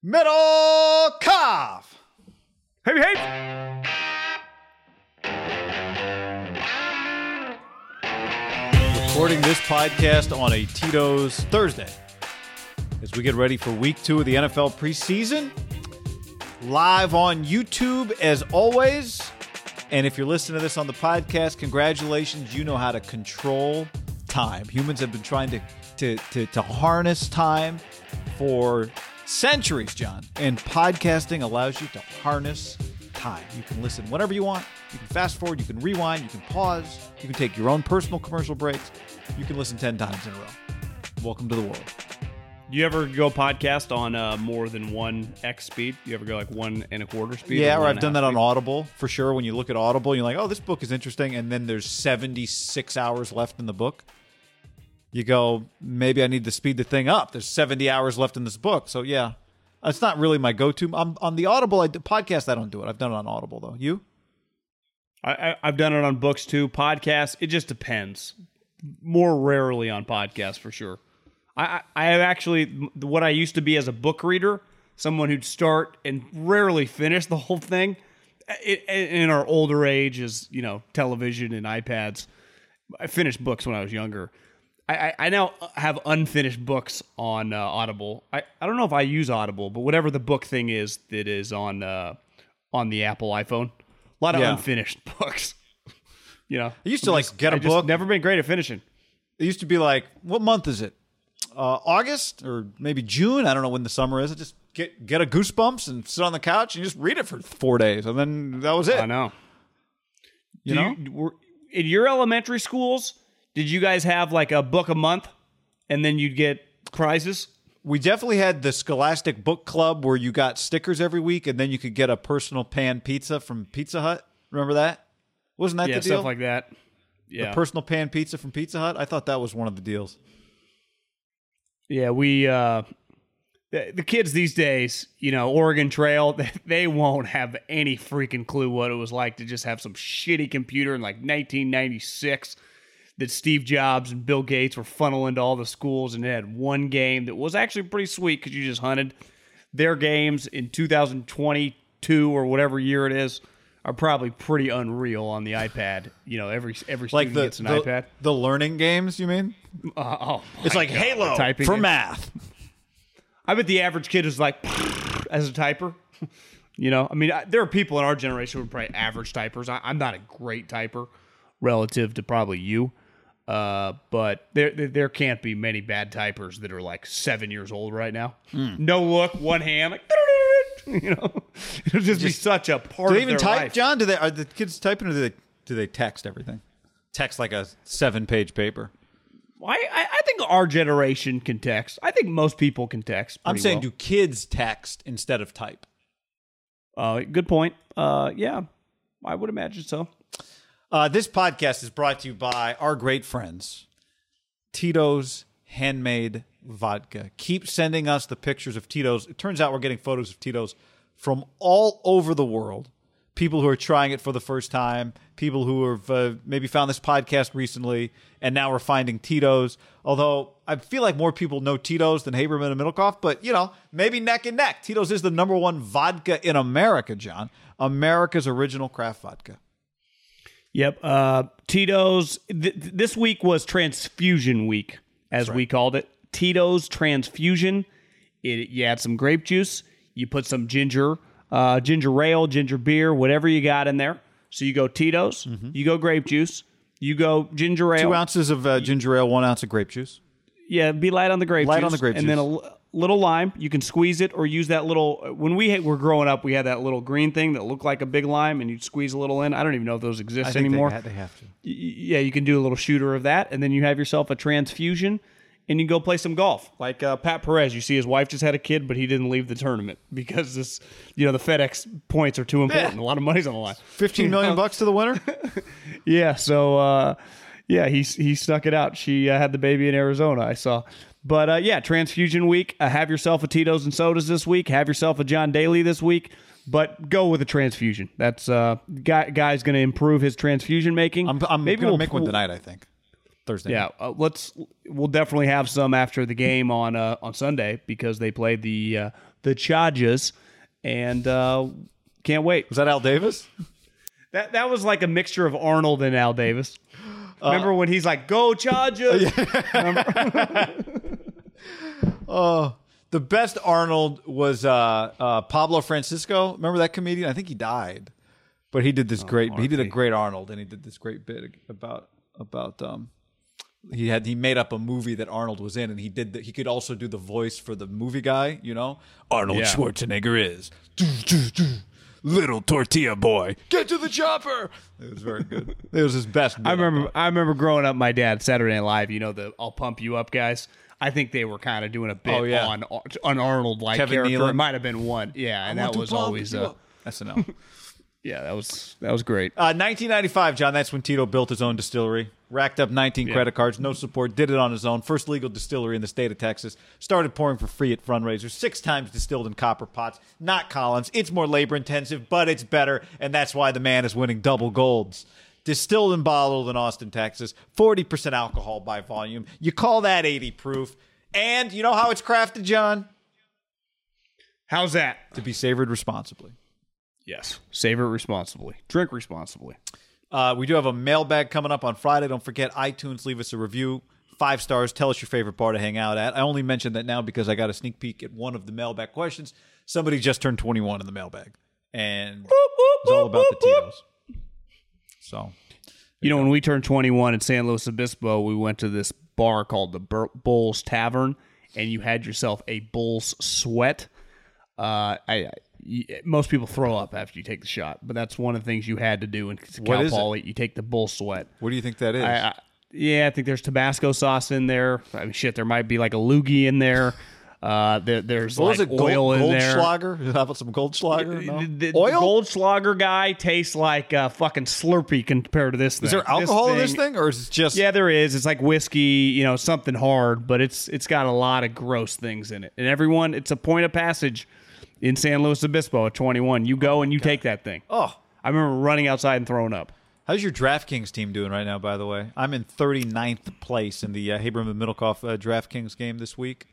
Metal Cough. Hey, hey. Recording this podcast on a Tito's Thursday as we get ready for week 2 of the NFL preseason. Live on YouTube as always. And if you're listening to this on the podcast, congratulations. You know how to control time. Humans have been trying to harness time for centuries, John. And podcasting allows you to harness time. You can listen whenever you want. You can fast forward. You can rewind. You can pause. You can take your own personal commercial breaks. You can listen 10 times in a row. Welcome to the world. You ever go podcast on more than 1x speed? You ever go like 1 1/4 speed? Yeah, or I've done that on Audible for sure. When you look at Audible, you're like, oh, this book is interesting. And then there's 76 hours left in the book. You go, maybe I need to speed the thing up. There's 70 hours left in this book. So, yeah, it's not really my go-to. On the Audible podcast, I don't do it. I've done it on Audible, though. You? I've done it on books, too. Podcasts, it just depends. More rarely on podcasts, for sure. I have actually, what I used to be as a book reader, someone who'd start and rarely finish the whole thing. In our older age, as you know, television and iPads, I finished books when I was younger. I now have unfinished books on Audible. I don't know if I use Audible, but whatever the book thing is that is on the Apple iPhone, a lot of unfinished books. You know, I used to get a book. Never been great at finishing. It used to be like, what month is it? August or maybe June. I don't know when the summer is. I just get a Goosebumps and sit on the couch and just read it for 4 days, and then that was it. I know. You know, in your elementary schools, did you guys have like a book a month, and then you'd get prizes? We definitely had the Scholastic Book Club where you got stickers every week, and then you could get a personal pan pizza from Pizza Hut. Remember that? Wasn't that the deal? Yeah, stuff like that. Yeah, the personal pan pizza from Pizza Hut. I thought that was one of the deals. Yeah, we the kids these days, you know, Oregon Trail, they won't have any freaking clue what it was like to just have some shitty computer in like 1996 that Steve Jobs and Bill Gates were funneling to all the schools, and it had one game that was actually pretty sweet because you just hunted. Their games in 2022 or whatever year it is are probably pretty unreal on the iPad. You know, every student like gets an iPad. The learning games, you mean? It's like God, Halo typing for math. I bet the average kid is like, as a typer. You know, I mean, there are people in our generation who are probably average typers. I'm not a great typer relative to probably you. But there can't be many bad typers that are like 7 years old right now. No look, one hand, like, you know, it'll just be such a part of their life. Do they even type, John? Are the kids typing, or do they text everything? Text like a 7-page paper. I think our generation can text. I think most people can text. I'm saying, do kids text instead of type? Good point. Yeah, I would imagine so. This podcast is brought to you by our great friends, Tito's Handmade Vodka. Keep sending us the pictures of Tito's. It turns out we're getting photos of Tito's from all over the world. People who are trying it for the first time, people who have maybe found this podcast recently, and now we're finding Tito's. Although I feel like more people know Tito's than Haberman and Middlecoff, but, you know, maybe neck and neck. Tito's is the #1 vodka in America, John. America's original craft vodka. Yep. Tito's, this week was Transfusion Week, as we called it. Tito's Transfusion. You add some grape juice. You put some ginger ale, ginger beer, whatever you got in there. So you go Tito's, you go grape juice, you go ginger ale. 2 ounces of ginger ale, 1 ounce of grape juice. Yeah, be light on the grape juice. Light on the grape juice. And then a little lime. You can squeeze it or use that little... When we were growing up, we had that little green thing that looked like a big lime, and you'd squeeze a little in. I don't even know if those exist anymore. They have to. Yeah, you can do a little shooter of that, and then you have yourself a transfusion, and you go play some golf. Like Pat Perez, you see his wife just had a kid, but he didn't leave the tournament because the FedEx points are too important. A lot of money's on the line. $15 million bucks to the winner? Yeah, so he stuck it out. She had the baby in Arizona, I saw. But Transfusion Week. Have yourself a Tito's and sodas this week. Have yourself a John Daly this week. But go with a transfusion. That's guy's going to improve his transfusion making. I'm maybe we'll make one tonight, I think. Thursday. Yeah, we'll definitely have some after the game on Sunday because they played the the Chargers, and can't wait. Was that Al Davis? That was like a mixture of Arnold and Al Davis. Remember when he's like, "Go Chargers"? The best Arnold was Pablo Francisco. Remember that comedian? I think he died, but he did this he did a great Arnold, and he did this great bit about he made up a movie that Arnold was in, and he could also do the voice for the movie guy. Arnold Schwarzenegger is little tortilla boy. Get to the chopper. It was very good. It was his best bit. I remember growing up. My dad, Saturday Night Live. The "I'll pump you up" guys. I think they were kind of doing a bit on Arnold-like Kevin character. Nealon. It might have been one, and that was always SNL. Yeah, that was great. 1995, John. That's when Tito built his own distillery. Racked up 19 credit cards, no support. Did it on his own. First legal distillery in the state of Texas. Started pouring for free at fundraisers. 6 times distilled in copper pots. Not Collins. It's more labor intensive, but it's better, and that's why the man is winning double golds. Distilled and bottled in Austin, Texas. 40% alcohol by volume. You call that 80 proof. And you know how it's crafted, John? How's that? To be savored responsibly. Yes. Savor responsibly. Drink responsibly. We do have a mailbag coming up on Friday. Don't forget iTunes. Leave us a review. 5 stars. Tell us your favorite bar to hang out at. I only mentioned that now because I got a sneak peek at one of the mailbag questions. Somebody just turned 21 in the mailbag. And it's all about the Tito's. So, when we turned 21 in San Luis Obispo, we went to this bar called the Bulls Tavern, and you had yourself a Bulls sweat. Most people throw up after you take the shot, but that's one of the things you had to do in Cal Poly. You take the Bull sweat. What do you think that is? I think there's Tabasco sauce in there. I mean, there might be like a loogie in there. There's what like was it, oil in there. Goldschlager? How about some Goldschlager? No? The oil? Goldschlager guy tastes like fucking Slurpee compared to this thing. Is there alcohol in this thing, or is it just? Yeah, there is. It's like whiskey, something hard, but it's got a lot of gross things in it. And everyone, it's a point of passage in San Luis Obispo at 21. You go and you take that thing. Oh, I remember running outside and throwing up. How's your DraftKings team doing right now, by the way? I'm in 39th place in the Haberman Middlecoff DraftKings game this week.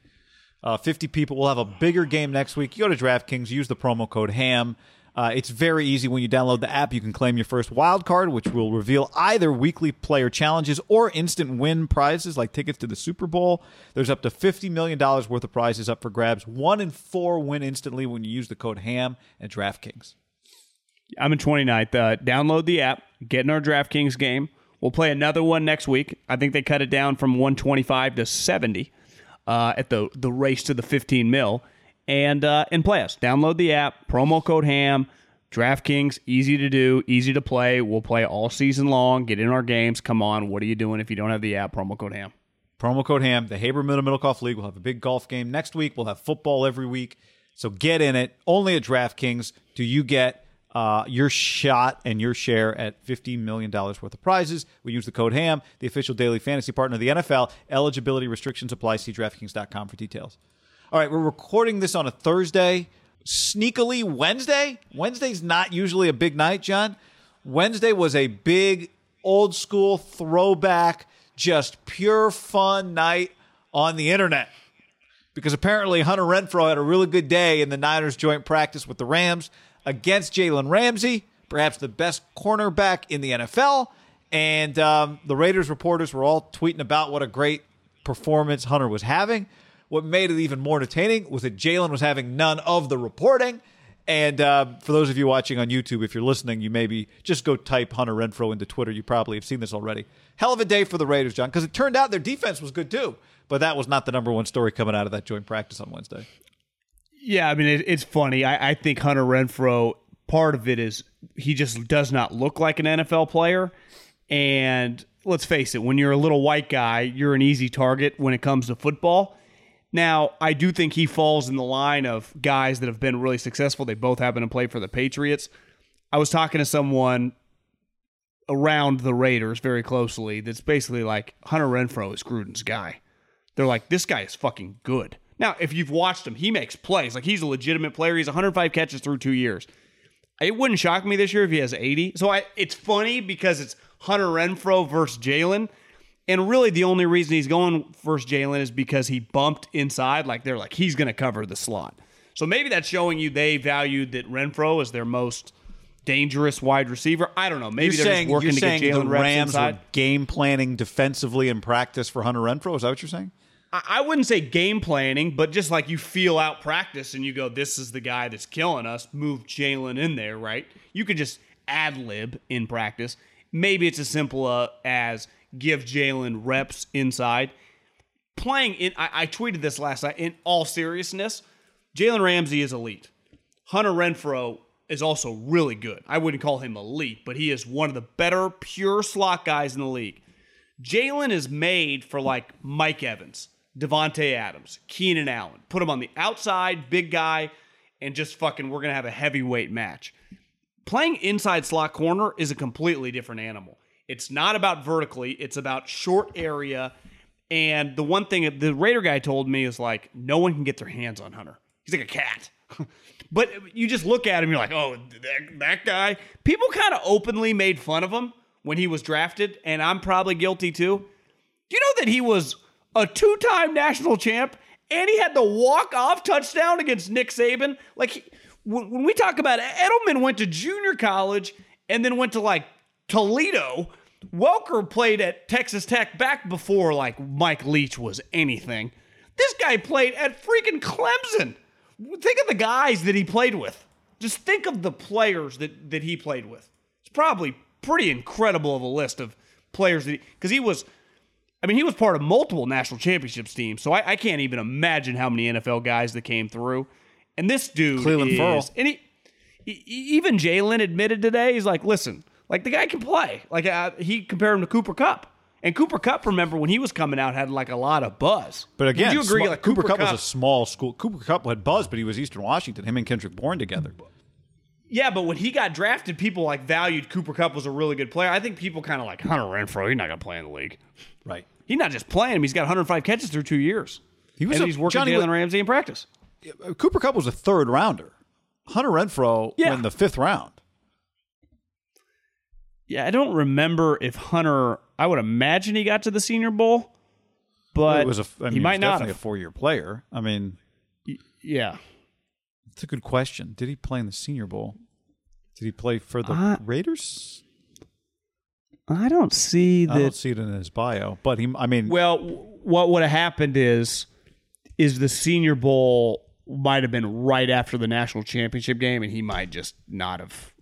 50 people. We'll have a bigger game next week. You go to DraftKings, use the promo code HAM. It's very easy. When you download the app, you can claim your first wild card, which will reveal either weekly player challenges or instant win prizes like tickets to the Super Bowl. There's up to $50 million worth of prizes up for grabs. 1 in 4 win instantly when you use the code HAM at DraftKings. I'm in 29th. Download the app. Get in our DraftKings game. We'll play another one next week. I think they cut it down from 125 to 70 at the race to the 15 mil. And play us. Download the app. Promo code HAM. DraftKings, easy to do, easy to play. We'll play all season long. Get in our games. Come on. What are you doing if you don't have the app? Promo code HAM. Promo code HAM. The Haberman Middlecoff League will have a big golf game next week. We'll have football every week. So get in it. Only at DraftKings do you get your shot and your share at $15 million worth of prizes. We use the code HAM, the official daily fantasy partner of the NFL. Eligibility restrictions apply. See DraftKings.com for details. All right, we're recording this on a Thursday. Sneakily, Wednesday? Wednesday's not usually a big night, John. Wednesday was a big, old-school, throwback, just pure fun night on the internet. Because apparently Hunter Renfrow had a really good day in the Niners joint practice with the Rams against Jalen Ramsey, perhaps the best cornerback in the NFL. And the Raiders reporters were all tweeting about what a great performance Hunter was having. What made it even more entertaining was that Jalen was having none of the reporting. And for those of you watching on YouTube, if you're listening, you maybe just go type Hunter Renfrow into Twitter. You probably have seen this already. Hell of a day for the Raiders, John, because it turned out their defense was good too. But that was not the number one story coming out of that joint practice on Wednesday. Yeah, I mean, it's funny. I think Hunter Renfrow, part of it is he just does not look like an NFL player. And let's face it, when you're a little white guy, you're an easy target when it comes to football. Now, I do think he falls in the line of guys that have been really successful. They both happen to play for the Patriots. I was talking to someone around the Raiders very closely that's basically like, Hunter Renfrow is Gruden's guy. They're like, this guy is fucking good. Now, if you've watched him, he makes plays. Like, he's a legitimate player. He's 105 catches through 2 years. It wouldn't shock me this year if he has 80. So it's funny because it's Hunter Renfrow versus Jalen. And really the only reason he's going versus Jalen is because he bumped inside. Like, they're like, he's going to cover the slot. So maybe that's showing you they valued that Renfrow is their most dangerous wide receiver. I don't know. Maybe they're just working to get Jalen the reps Rams inside. were game planning defensively in practice for Hunter Renfrow. Is that what you're saying? I wouldn't say game planning, but just like you feel out practice and you go, this is the guy that's killing us, move Jalen in there, right? You could just ad-lib in practice. Maybe it's as simple as give Jalen reps inside. Playing in, I tweeted this last night, in all seriousness, Jalen Ramsey is elite. Hunter Renfrow is also really good. I wouldn't call him elite, but he is one of the better pure slot guys in the league. Jalen is made for like Mike Evans, Devontae Adams, Keenan Allen. Put him on the outside, big guy, and just fucking, we're going to have a heavyweight match. Playing inside slot corner is a completely different animal. It's not about vertically, it's about short area. And the one thing the Raider guy told me is like, no one can get their hands on Hunter. He's like a cat. But you just look at him, you're like, oh, that guy. People kind of openly made fun of him when he was drafted, and I'm probably guilty too. Do you know that he was a 2-time national champ, and he had the walk-off touchdown against Nick Saban? Like, when we talk about it, Edelman went to junior college and then went to, like, Toledo. Welker played at Texas Tech back before, like, Mike Leach was anything. This guy played at freaking Clemson. Think of the guys that he played with. Just think of the players that he played with. It's probably pretty incredible of a list of players that because he was part of multiple national championships teams. So I can't even imagine how many NFL guys that came through. And this dude Cleveland Ferrell. And even Jalen admitted today, he's like, listen, like the guy can play. Like he compared him to Cooper Kupp. And Cooper Kupp, remember, when he was coming out, had like a lot of buzz. But again, would you agree? Like Cooper Kupp was a small school. Cooper Kupp had buzz, but he was Eastern Washington. Him and Kendrick Bourne together. Yeah, but when he got drafted, people like valued Cooper Kupp was a really good player. I think people kind of like Hunter Renfrow. He's not going to play in the league. Right. He's not just playing him. He's got 105 catches through 2 years. He's working Jalen Ramsey in practice. Cooper Kupp was a third rounder. Hunter Renfrow went the 5th round. Yeah, I don't remember if Hunter. I would imagine he got to the Senior Bowl, but he might not. Definitely a 4-year player. I mean, yeah, it's a good question. Did he play in the Senior Bowl? Did he play for the Raiders? I don't see that. I don't see it in his bio, but he. I mean, well, what would have happened is the Senior Bowl might have been right after the national championship game, and he might just not have.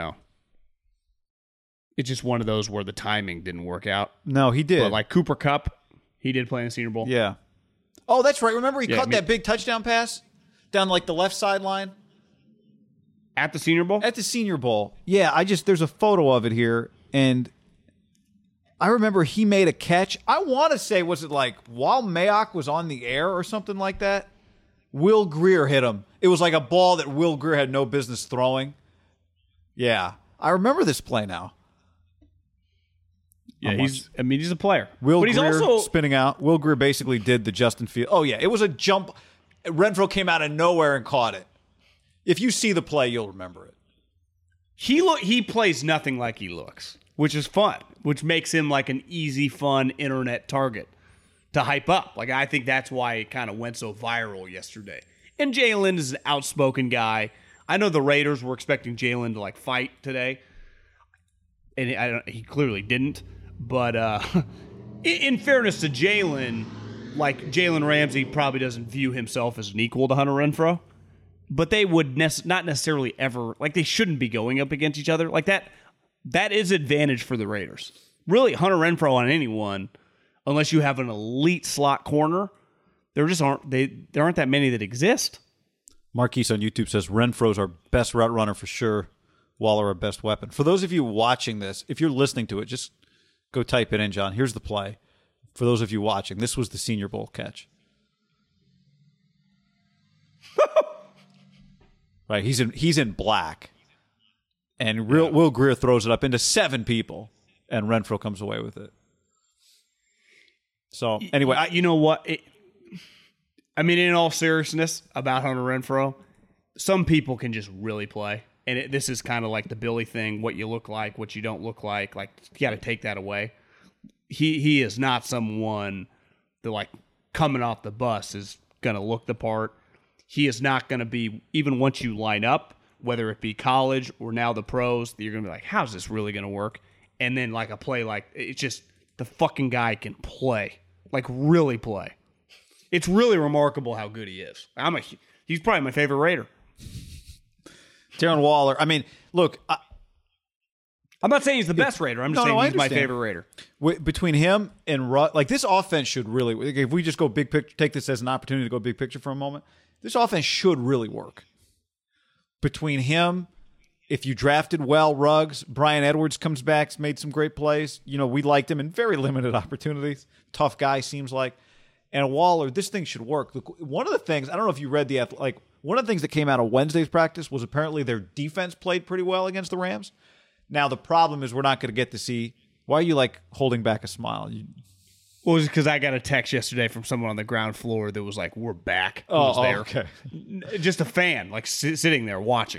It's just one of those where the timing didn't work out. No, he did. But like Cooper Kupp, he did play in the Senior Bowl. Yeah. Oh, that's right. Remember he caught that big touchdown pass down like the left sideline? At the Senior Bowl? At the Senior Bowl. Yeah, there's a photo of it here, and I remember he made a catch. I want to say, was it like while Mayock was on the air or something like that? Will Grier hit him. It was like a ball that Will Grier had no business throwing. Yeah. I remember this play now. Yeah, he's a player. Will but he's Grier also spinning out. Will Grier basically did the Justin Fields. Oh, yeah. It was a jump. Renfrow came out of nowhere and caught it. If you see the play, you'll remember it. He plays nothing like he looks, which is fun, which makes him like an easy, fun internet target to hype up. Like, I think that's why it kind of went so viral yesterday. And Jalen is an outspoken guy. I know the Raiders were expecting Jalen to like fight today, and he clearly didn't. But in fairness to Jalen, like Jalen Ramsey probably doesn't view himself as an equal to Hunter Renfrow. But they would not necessarily ever, like they shouldn't be going up against each other. Like that is advantage for the Raiders. Really, Hunter Renfrow on anyone, unless you have an elite slot corner, there aren't that many that exist. Marquise on YouTube says Renfro's our best route runner for sure. Waller our best weapon. For those of you watching this, if you're listening to it, just go type it in, John. Here's the play. For those of you watching, this was the Senior Bowl catch. Right, he's in black, and Will Grier throws it up into 7 people, and Renfrow comes away with it. So anyway, you know what? In all seriousness about Hunter Renfrow, some people can just really play, and this is kind of like the Billy thing: what you look like, what you don't look like. Like you got to take that away. He is not someone that like coming off the bus is gonna look the part. he is not going to be, even once you line up, whether it be college or now the pros, you're going to be like, how's this really going to work? And then like a play like, it's just, the fucking guy can play. Like really play. It's really remarkable how good he is. He's probably my favorite Raider. Darren Waller. I mean, look, I'm not saying he's the best Raider. I'm just saying he's my favorite Raider. Between him and like this offense should really, if we just go big picture, take this as an opportunity to go big picture for a moment, this offense should really work. Between him, if you drafted well, Ruggs, Brian Edwards comes back, made some great plays. You know, we liked him in very limited opportunities. Tough guy, seems like. And Waller, this thing should work. Look, one of the things, I don't know if you read one of the things that came out of Wednesday's practice was apparently their defense played pretty well against the Rams. Now, the problem is we're not going to get to see. Why are you like holding back a smile? Well, it was because I got a text yesterday from someone on the ground floor that was like, we're back. There. Okay. Just a fan, like sitting there watching.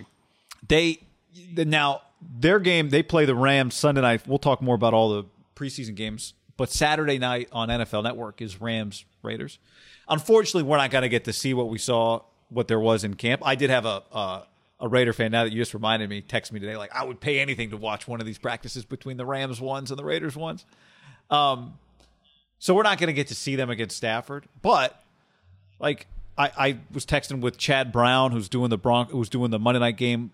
Now, their game, they play the Rams Sunday night. We'll talk more about all the preseason games. But Saturday night on NFL Network is Rams-Raiders. Unfortunately, we're not going to get to see what there was in camp. I did have a Raider fan, now that you just reminded me, text me today, like, I would pay anything to watch one of these practices between the Rams ones and the Raiders ones. So we're not going to get to see them against Stafford. But, like, I was texting with Chad Brown, who's doing the Monday night game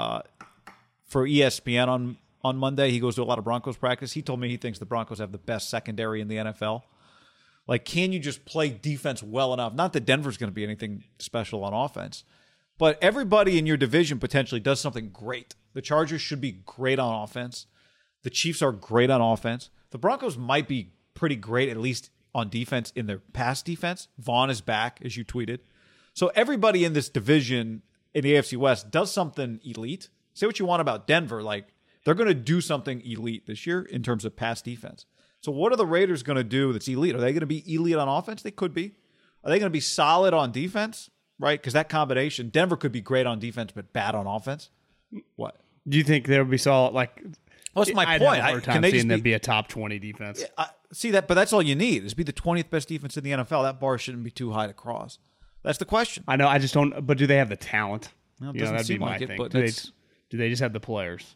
for ESPN on Monday. He goes to a lot of Broncos practice. He told me he thinks the Broncos have the best secondary in the NFL. Like, can you just play defense well enough? Not that Denver's going to be anything special on offense, but everybody in your division potentially does something great. The Chargers should be great on offense. The Chiefs are great on offense. The Broncos might be pretty great, at least on defense, in their pass defense. Vaughn is back, as you tweeted. So everybody in this division in the AFC West does something elite. Say what you want about Denver. Like, they're going to do something elite this year in terms of pass defense. So what are the Raiders going to do that's elite? Are they going to be elite on offense? They could be. Are they going to be solid on defense? Right? Because that combination, Denver could be great on defense but bad on offense. What? Do you think they'll be solid? Like, what's my I'd point? have a hard time Can they seeing just them be a top 20 defense. See that, but that's all you need is be the 20th best defense in the NFL. That bar shouldn't be too high to cross. That's the question. I know. I just don't. But do they have the talent? Well, that'd be my thing. But do they just have the players?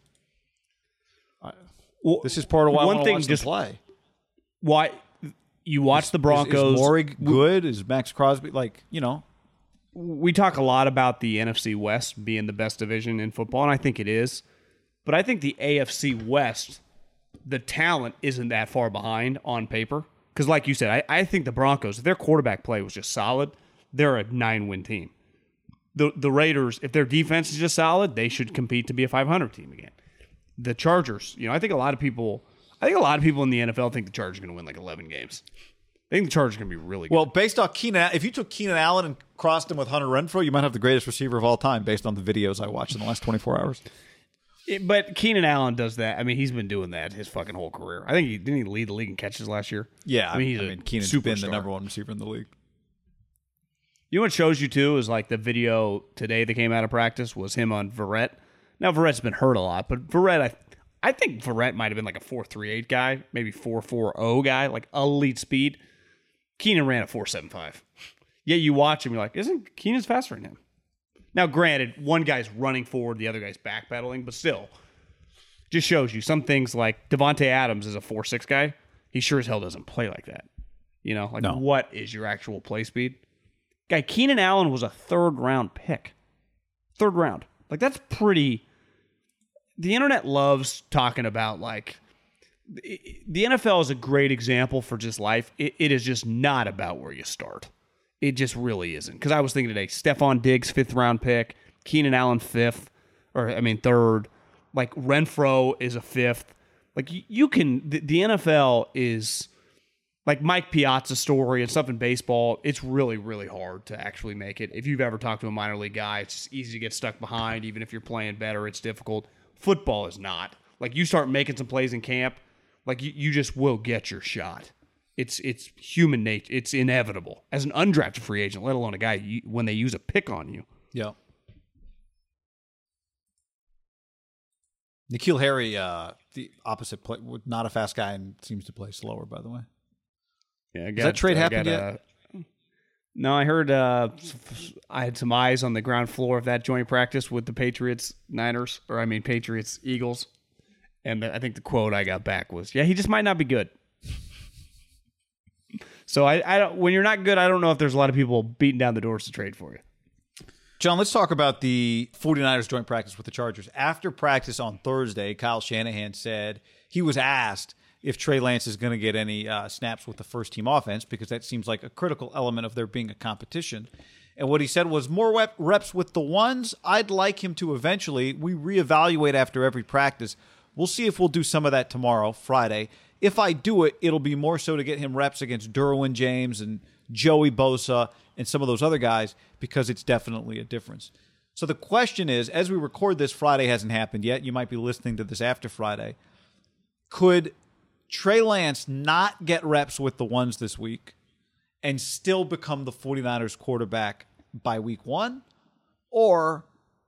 This is part of why one I want thing to just play. Why you watch the Broncos? Is Morey good? Is Max Crosby like, you know? We talk a lot about the NFC West being the best division in football, and I think it is. But I think the AFC West, the talent isn't that far behind on paper. Because like you said, I think the Broncos, if their quarterback play was just solid, they're a 9-win team. The Raiders, if their defense is just solid, they should compete to be a 500 team again. The Chargers, I think a lot of people in the NFL think the Chargers are going to win like 11 games. I think the Chargers are going to be really good. Well, based on Keenan, if you took Keenan Allen and crossed him with Hunter Renfrow, you might have the greatest receiver of all time based on the videos I watched in the last 24 hours. But Keenan Allen does that. I mean, he's been doing that his fucking whole career. I think didn't he lead the league in catches last year? Yeah, I mean, Keenan's been the number one receiver in the league. You know what shows you too is like the video today that came out of practice was him on Verrett. Now Verrett's been hurt a lot, but Verrett, I think Verrett might have been like a 4.38 guy, maybe 4.40 guy, like elite speed. Keenan ran a 4.75. Yeah, you watch him, you're like, isn't Keenan's faster than him? Now, granted, one guy's running forward, the other guy's backpedaling, but still, just shows you some things like Devontae Adams is a 4.6 guy. He sure as hell doesn't play like that. No. What is your actual play speed? Guy, Keenan Allen was a third-round pick. Third round. Like, that's pretty... The internet loves talking about, like... The NFL is a great example for just life. It is just not about where you start. It just really isn't. Because I was thinking today, Stephon Diggs, 5th-round pick. Keenan Allen, 3rd. Like, Renfro is a 5th. Like, you can... The NFL is... Like Mike Piazza's story and stuff in baseball, it's really, really hard to actually make it. If you've ever talked to a minor league guy, it's just easy to get stuck behind. Even if you're playing better, it's difficult. Football is not. Like, you start making some plays in camp, like, you just will get your shot. It's human nature. It's inevitable. As an undrafted free agent, let alone a guy, when they use a pick on you. Yeah. N'Keal Harry, the opposite play, not a fast guy and seems to play slower, by the way. Yeah, has that trade happened yet? No, I heard I had some eyes on the ground floor of that joint practice with the Patriots-Eagles. And I think the quote I got back was, yeah, he just might not be good. So I don't, when you're not good, I don't know if there's a lot of people beating down the doors to trade for you. John, let's talk about the 49ers joint practice with the Chargers. After practice on Thursday, Kyle Shanahan said he was asked if Trey Lance is going to get any snaps with the first-team offense, because that seems like a critical element of there being a competition. And what he said was, more reps with the ones. I'd like him to eventually. We reevaluate after every practice. We'll see if we'll do some of that tomorrow, Friday. If I do it, it'll be more so to get him reps against Derwin James and Joey Bosa and some of those other guys, because it's definitely a difference. So the question is, as we record this, Friday hasn't happened yet. You might be listening to this after Friday. Could Trey Lance not get reps with the ones this week and still become the 49ers quarterback by week 1? Or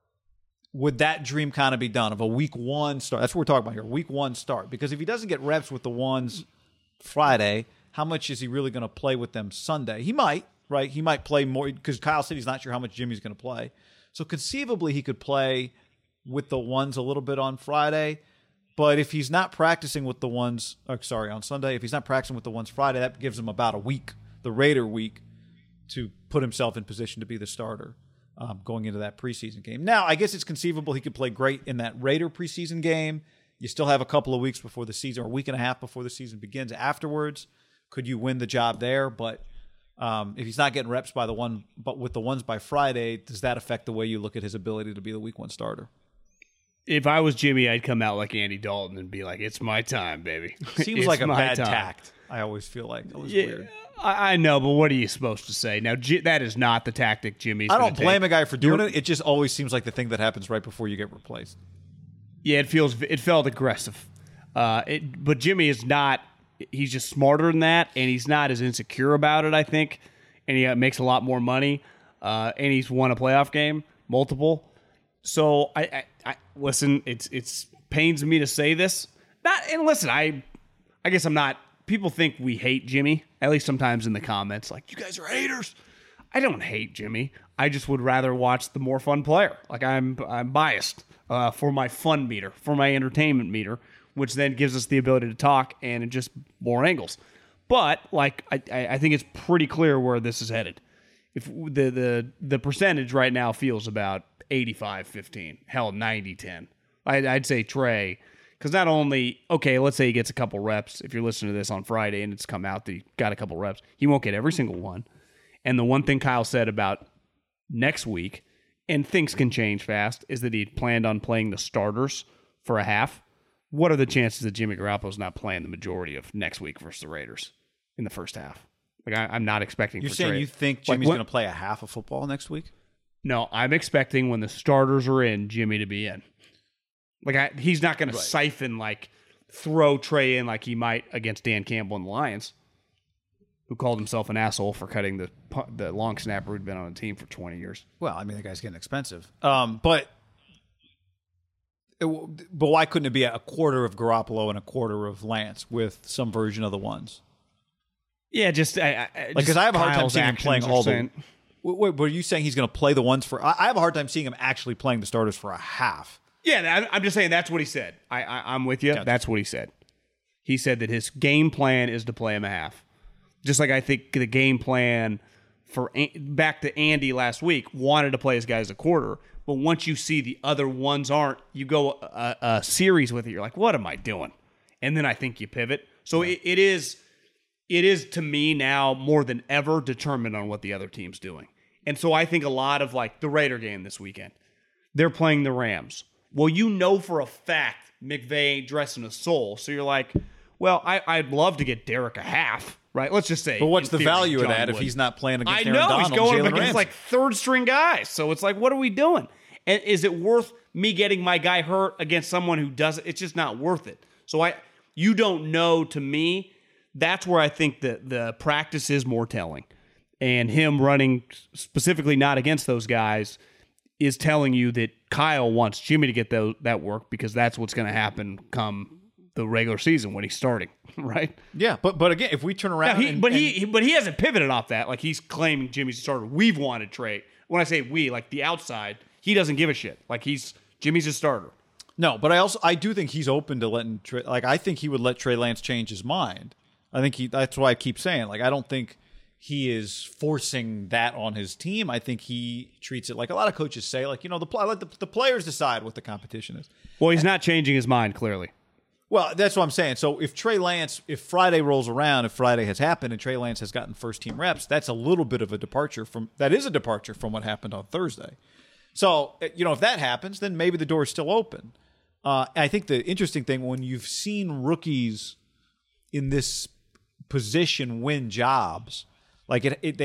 would that dream kind of be done of a week 1 start? That's what we're talking about here, week 1 start. Because if he doesn't get reps with the ones Friday, how much is he really going to play with them Sunday? He might, right? He might play more, because Kyle said he's not sure how much Jimmy's going to play. So conceivably he could play with the ones a little bit on Friday. But if he's not practicing with the ones, on Sunday, if he's not practicing with the ones Friday, that gives him about a week, the Raider week, to put himself in position to be the starter going into that preseason game. Now, I guess it's conceivable he could play great in that Raider preseason game. You still have a couple of weeks before the season, or a week and a half before the season begins afterwards. Could you win the job there? But if he's not getting reps but with the ones by Friday, does that affect the way you look at his ability to be the week 1 starter? If I was Jimmy, I'd come out like Andy Dalton and be like, it's my time, baby. Seems like a bad tact. I always feel like that was weird. I know, but what are you supposed to say? Now, that is not the tactic Jimmy's I don't blame a guy for doing it. It just always seems like the thing that happens right before you get replaced. Yeah, it felt aggressive. But Jimmy is not, he's just smarter than that, and he's not as insecure about it, I think. And he makes a lot more money, and he's won a playoff game, multiple. So I listen. It's pains me to say this. I guess I'm not. People think we hate Jimmy. At least sometimes in the comments, like, you guys are haters. I don't hate Jimmy. I just would rather watch the more fun player. Like, I'm biased for my fun meter, for my entertainment meter, which then gives us the ability to talk and just more angles. But like, I think it's pretty clear where this is headed. If the percentage right now feels about 85-15, hell, 90-10. I'd say Trey, because not only, okay, let's say he gets a couple reps. If you're listening to this on Friday and it's come out that he got a couple reps, he won't get every single one. And the one thing Kyle said about next week, and things can change fast, is that he planned on playing the starters for a half. What are the chances that Jimmy Garoppolo's not playing the majority of next week versus the Raiders in the first half? Like, I'm not expecting. You're saying you think Jimmy's going to play a half of football next week? No, I'm expecting when the starters are in, Jimmy to be in. Like, he's not going to siphon, throw Trey in like he might against Dan Campbell and the Lions, who called himself an asshole for cutting the long snapper who'd been on the team for 20 years. Well, I mean, the guy's getting expensive. But why couldn't it be a quarter of Garoppolo and a quarter of Lance with some version of the ones? Yeah, because I have a hard time seeing him playing all the. Wait, were you saying he's going to play the ones for? I have a hard time seeing him actually playing the starters for a half. Yeah, I'm just saying that's what he said. I'm with you. Gotcha. That's what he said. He said that his game plan is to play him a half. Just like I think the game plan for back to Andy last week wanted to play his guys a quarter, but once you see the other ones aren't, you go a series with it. You're like, what am I doing? And then I think you pivot. So it is to me now more than ever determined on what the other team's doing. And so I think a lot of the Raider game this weekend, they're playing the Rams. Well, you know for a fact McVay ain't dressing a soul. So you're like, well, I'd love to get Derek a half, right? Let's just say. But what's the value of that if he's not playing against Aaron Donald? He's going up against third-string guys. So it's like, what are we doing? And is it worth me getting my guy hurt against someone who doesn't? It's just not worth it. So you don't know, to me. That's where I think the practice is more telling. And him running specifically not against those guys is telling you that Kyle wants Jimmy to get that work, because that's what's going to happen come the regular season when he's starting, right? Yeah, but again, if we turn around, he hasn't pivoted off that. Like he's claiming Jimmy's a starter. We've wanted Trey. When I say we, like the outside, he doesn't give a shit. Like Jimmy's a starter. No, but I do think he's open to letting Trey. Like I think he would let Trey Lance change his mind. I think that's why I keep saying, like, I don't think he is forcing that on his team. I think he treats it like a lot of coaches say, like, let the players decide what the competition is. Well, he's not changing his mind, clearly. Well, that's what I'm saying. So if Friday rolls around, if Friday has happened and Trey Lance has gotten first team reps, that's a little bit of a departure from what happened on Thursday. So, if that happens, then maybe the door is still open. I think the interesting thing, when you've seen rookies in this position win jobs, like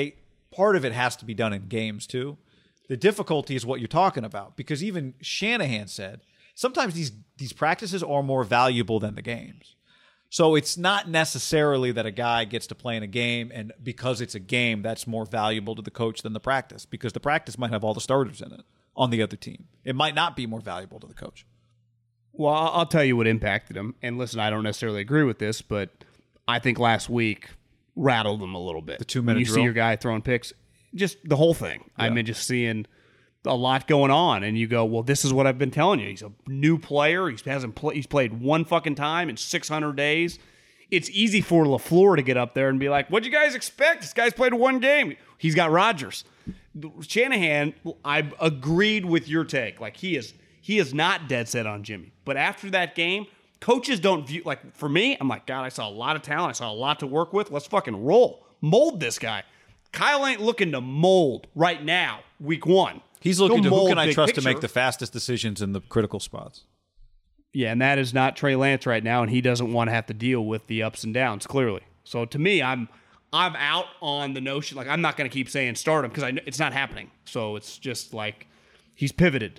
part of it has to be done in games too. The difficulty is what you're talking about, because even Shanahan said sometimes these practices are more valuable than the games. So it's not necessarily that a guy gets to play in a game, and because it's a game, that's more valuable to the coach than the practice, because the practice might have all the starters in it on the other team. It might not be more valuable to the coach. Well, I'll tell you what impacted him. And listen, I don't necessarily agree with this, but I think last week rattled him a little bit. The 2-minute you drill. See your guy throwing picks, just the whole thing. Yeah. I mean, just seeing a lot going on, and you go, well, this is what I've been telling you. He's a new player. He's played one fucking time in 600 days. It's easy for LaFleur to get up there and be like, what'd you guys expect? This guy's played one game. He's got Rodgers. Shanahan, I agreed with your take. Like, he is not dead set on Jimmy. But after that game, coaches don't view, like, for me, I'm like, God, I saw a lot of talent. I saw a lot to work with. Let's fucking roll. Mold this guy. Kyle ain't looking to mold right now, week one. He's looking to who can I trust to make the fastest decisions in the critical spots. Yeah, and that is not Trey Lance right now, and he doesn't want to have to deal with the ups and downs, clearly. So to me, I'm out on the notion, like, I'm not going to keep saying start him because it's not happening. So it's just like he's pivoted.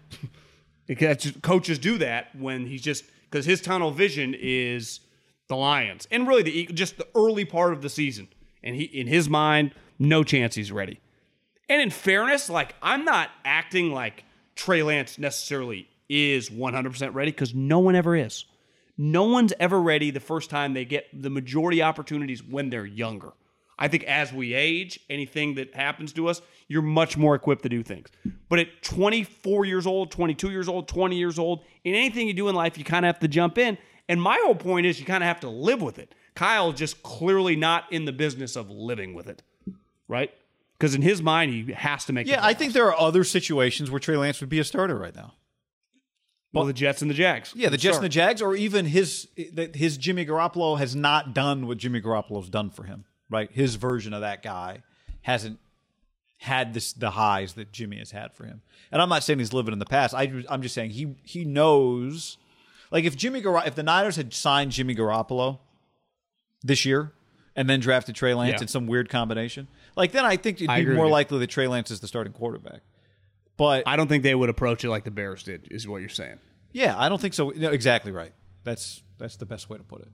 Coaches do that when he's just, because his tunnel vision is the Lions and really just the early part of the season. And in his mind, no chance he's ready. And in fairness, like, I'm not acting like Trey Lance necessarily is 100% ready, because no one ever is. No one's ever ready the first time they get the majority opportunities when they're younger. I think as we age, anything that happens to us, you're much more equipped to do things. But at 24 years old, 22 years old, 20 years old, in anything you do in life, you kind of have to jump in. And my whole point is you kind of have to live with it. Kyle just clearly not in the business of living with it, right? Because in his mind, he has to make the playoffs. I think there are other situations where Trey Lance would be a starter right now. Well, the Jets and the Jags. Yeah, the Jets and the Jags, or even his Jimmy Garoppolo has not done what Jimmy Garoppolo's done for him, right? His version of that guy hasn't had the highs that Jimmy has had for him. And I'm not saying he's living in the past. I'm just saying he knows. Like, if the Niners had signed Jimmy Garoppolo this year and then drafted Trey Lance in some weird combination, like, then I think it'd be more likely that Trey Lance is the starting quarterback. But I don't think they would approach it like the Bears did, is what you're saying. Yeah, I don't think so. No, exactly right. That's the best way to put it.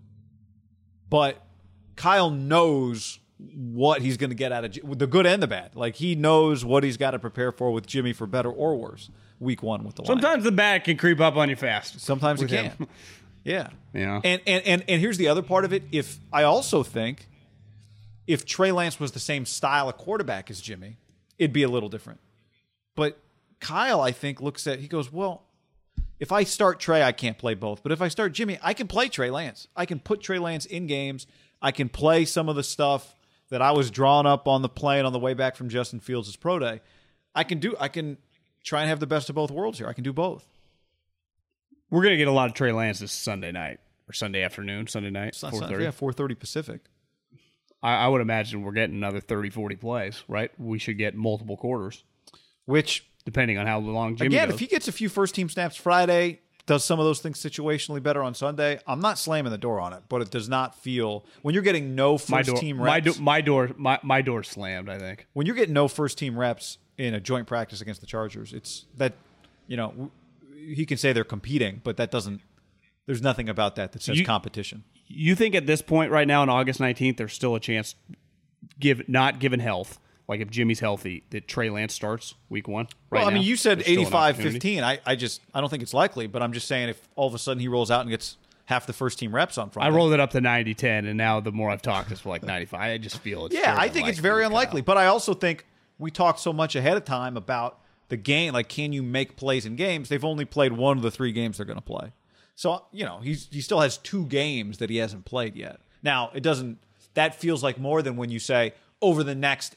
But Kyle knows what he's going to get out of the good and the bad. Like, he knows what he's got to prepare for with Jimmy, for better or worse, week one with the Lions. Sometimes the bad can creep up on you fast. Sometimes it can. Yeah. Yeah. And here's the other part of it. I also think if Trey Lance was the same style of quarterback as Jimmy, it'd be a little different. But Kyle, I think, he goes, well, if I start Trey, I can't play both. But if I start Jimmy, I can play Trey Lance. I can put Trey Lance in games. I can play some of the stuff that I was drawn up on the plane on the way back from Justin Fields' pro day. I can try and have the best of both worlds here. I can do both. We're going to get a lot of Trey Lance this Sunday night or Sunday afternoon, Sunday night, 4:30. Yeah, 4:30 Pacific. I would imagine we're getting another 30, 40 plays, right? We should get multiple quarters. Which, depending on how long Jimmy goes. If he gets a few first-team snaps Friday, does some of those things situationally better on Sunday, I'm not slamming the door on it, but it does not feel, when you're getting no first-team reps. My door's slammed, I think. When you're getting no first-team reps in a joint practice against the Chargers, it's that, he can say they're competing, but that doesn't, there's nothing about that says competition. You think at this point right now on August 19th, there's still a chance, not given health, like if Jimmy's healthy, that Trey Lance starts week one? Well, you said 85-15. I don't think it's likely, but I'm just saying if all of a sudden he rolls out and gets half the first team reps on Friday. I rolled it up to 90-10, and now the more I've talked, it's like 95. I just feel it's I think it's very unlikely. But I also think we talked so much ahead of time about the game. Like, can you make plays in games? They've only played one of the 3 games they're going to play. So, he still has 2 games that he hasn't played yet. Now, that feels like more than when you say over the next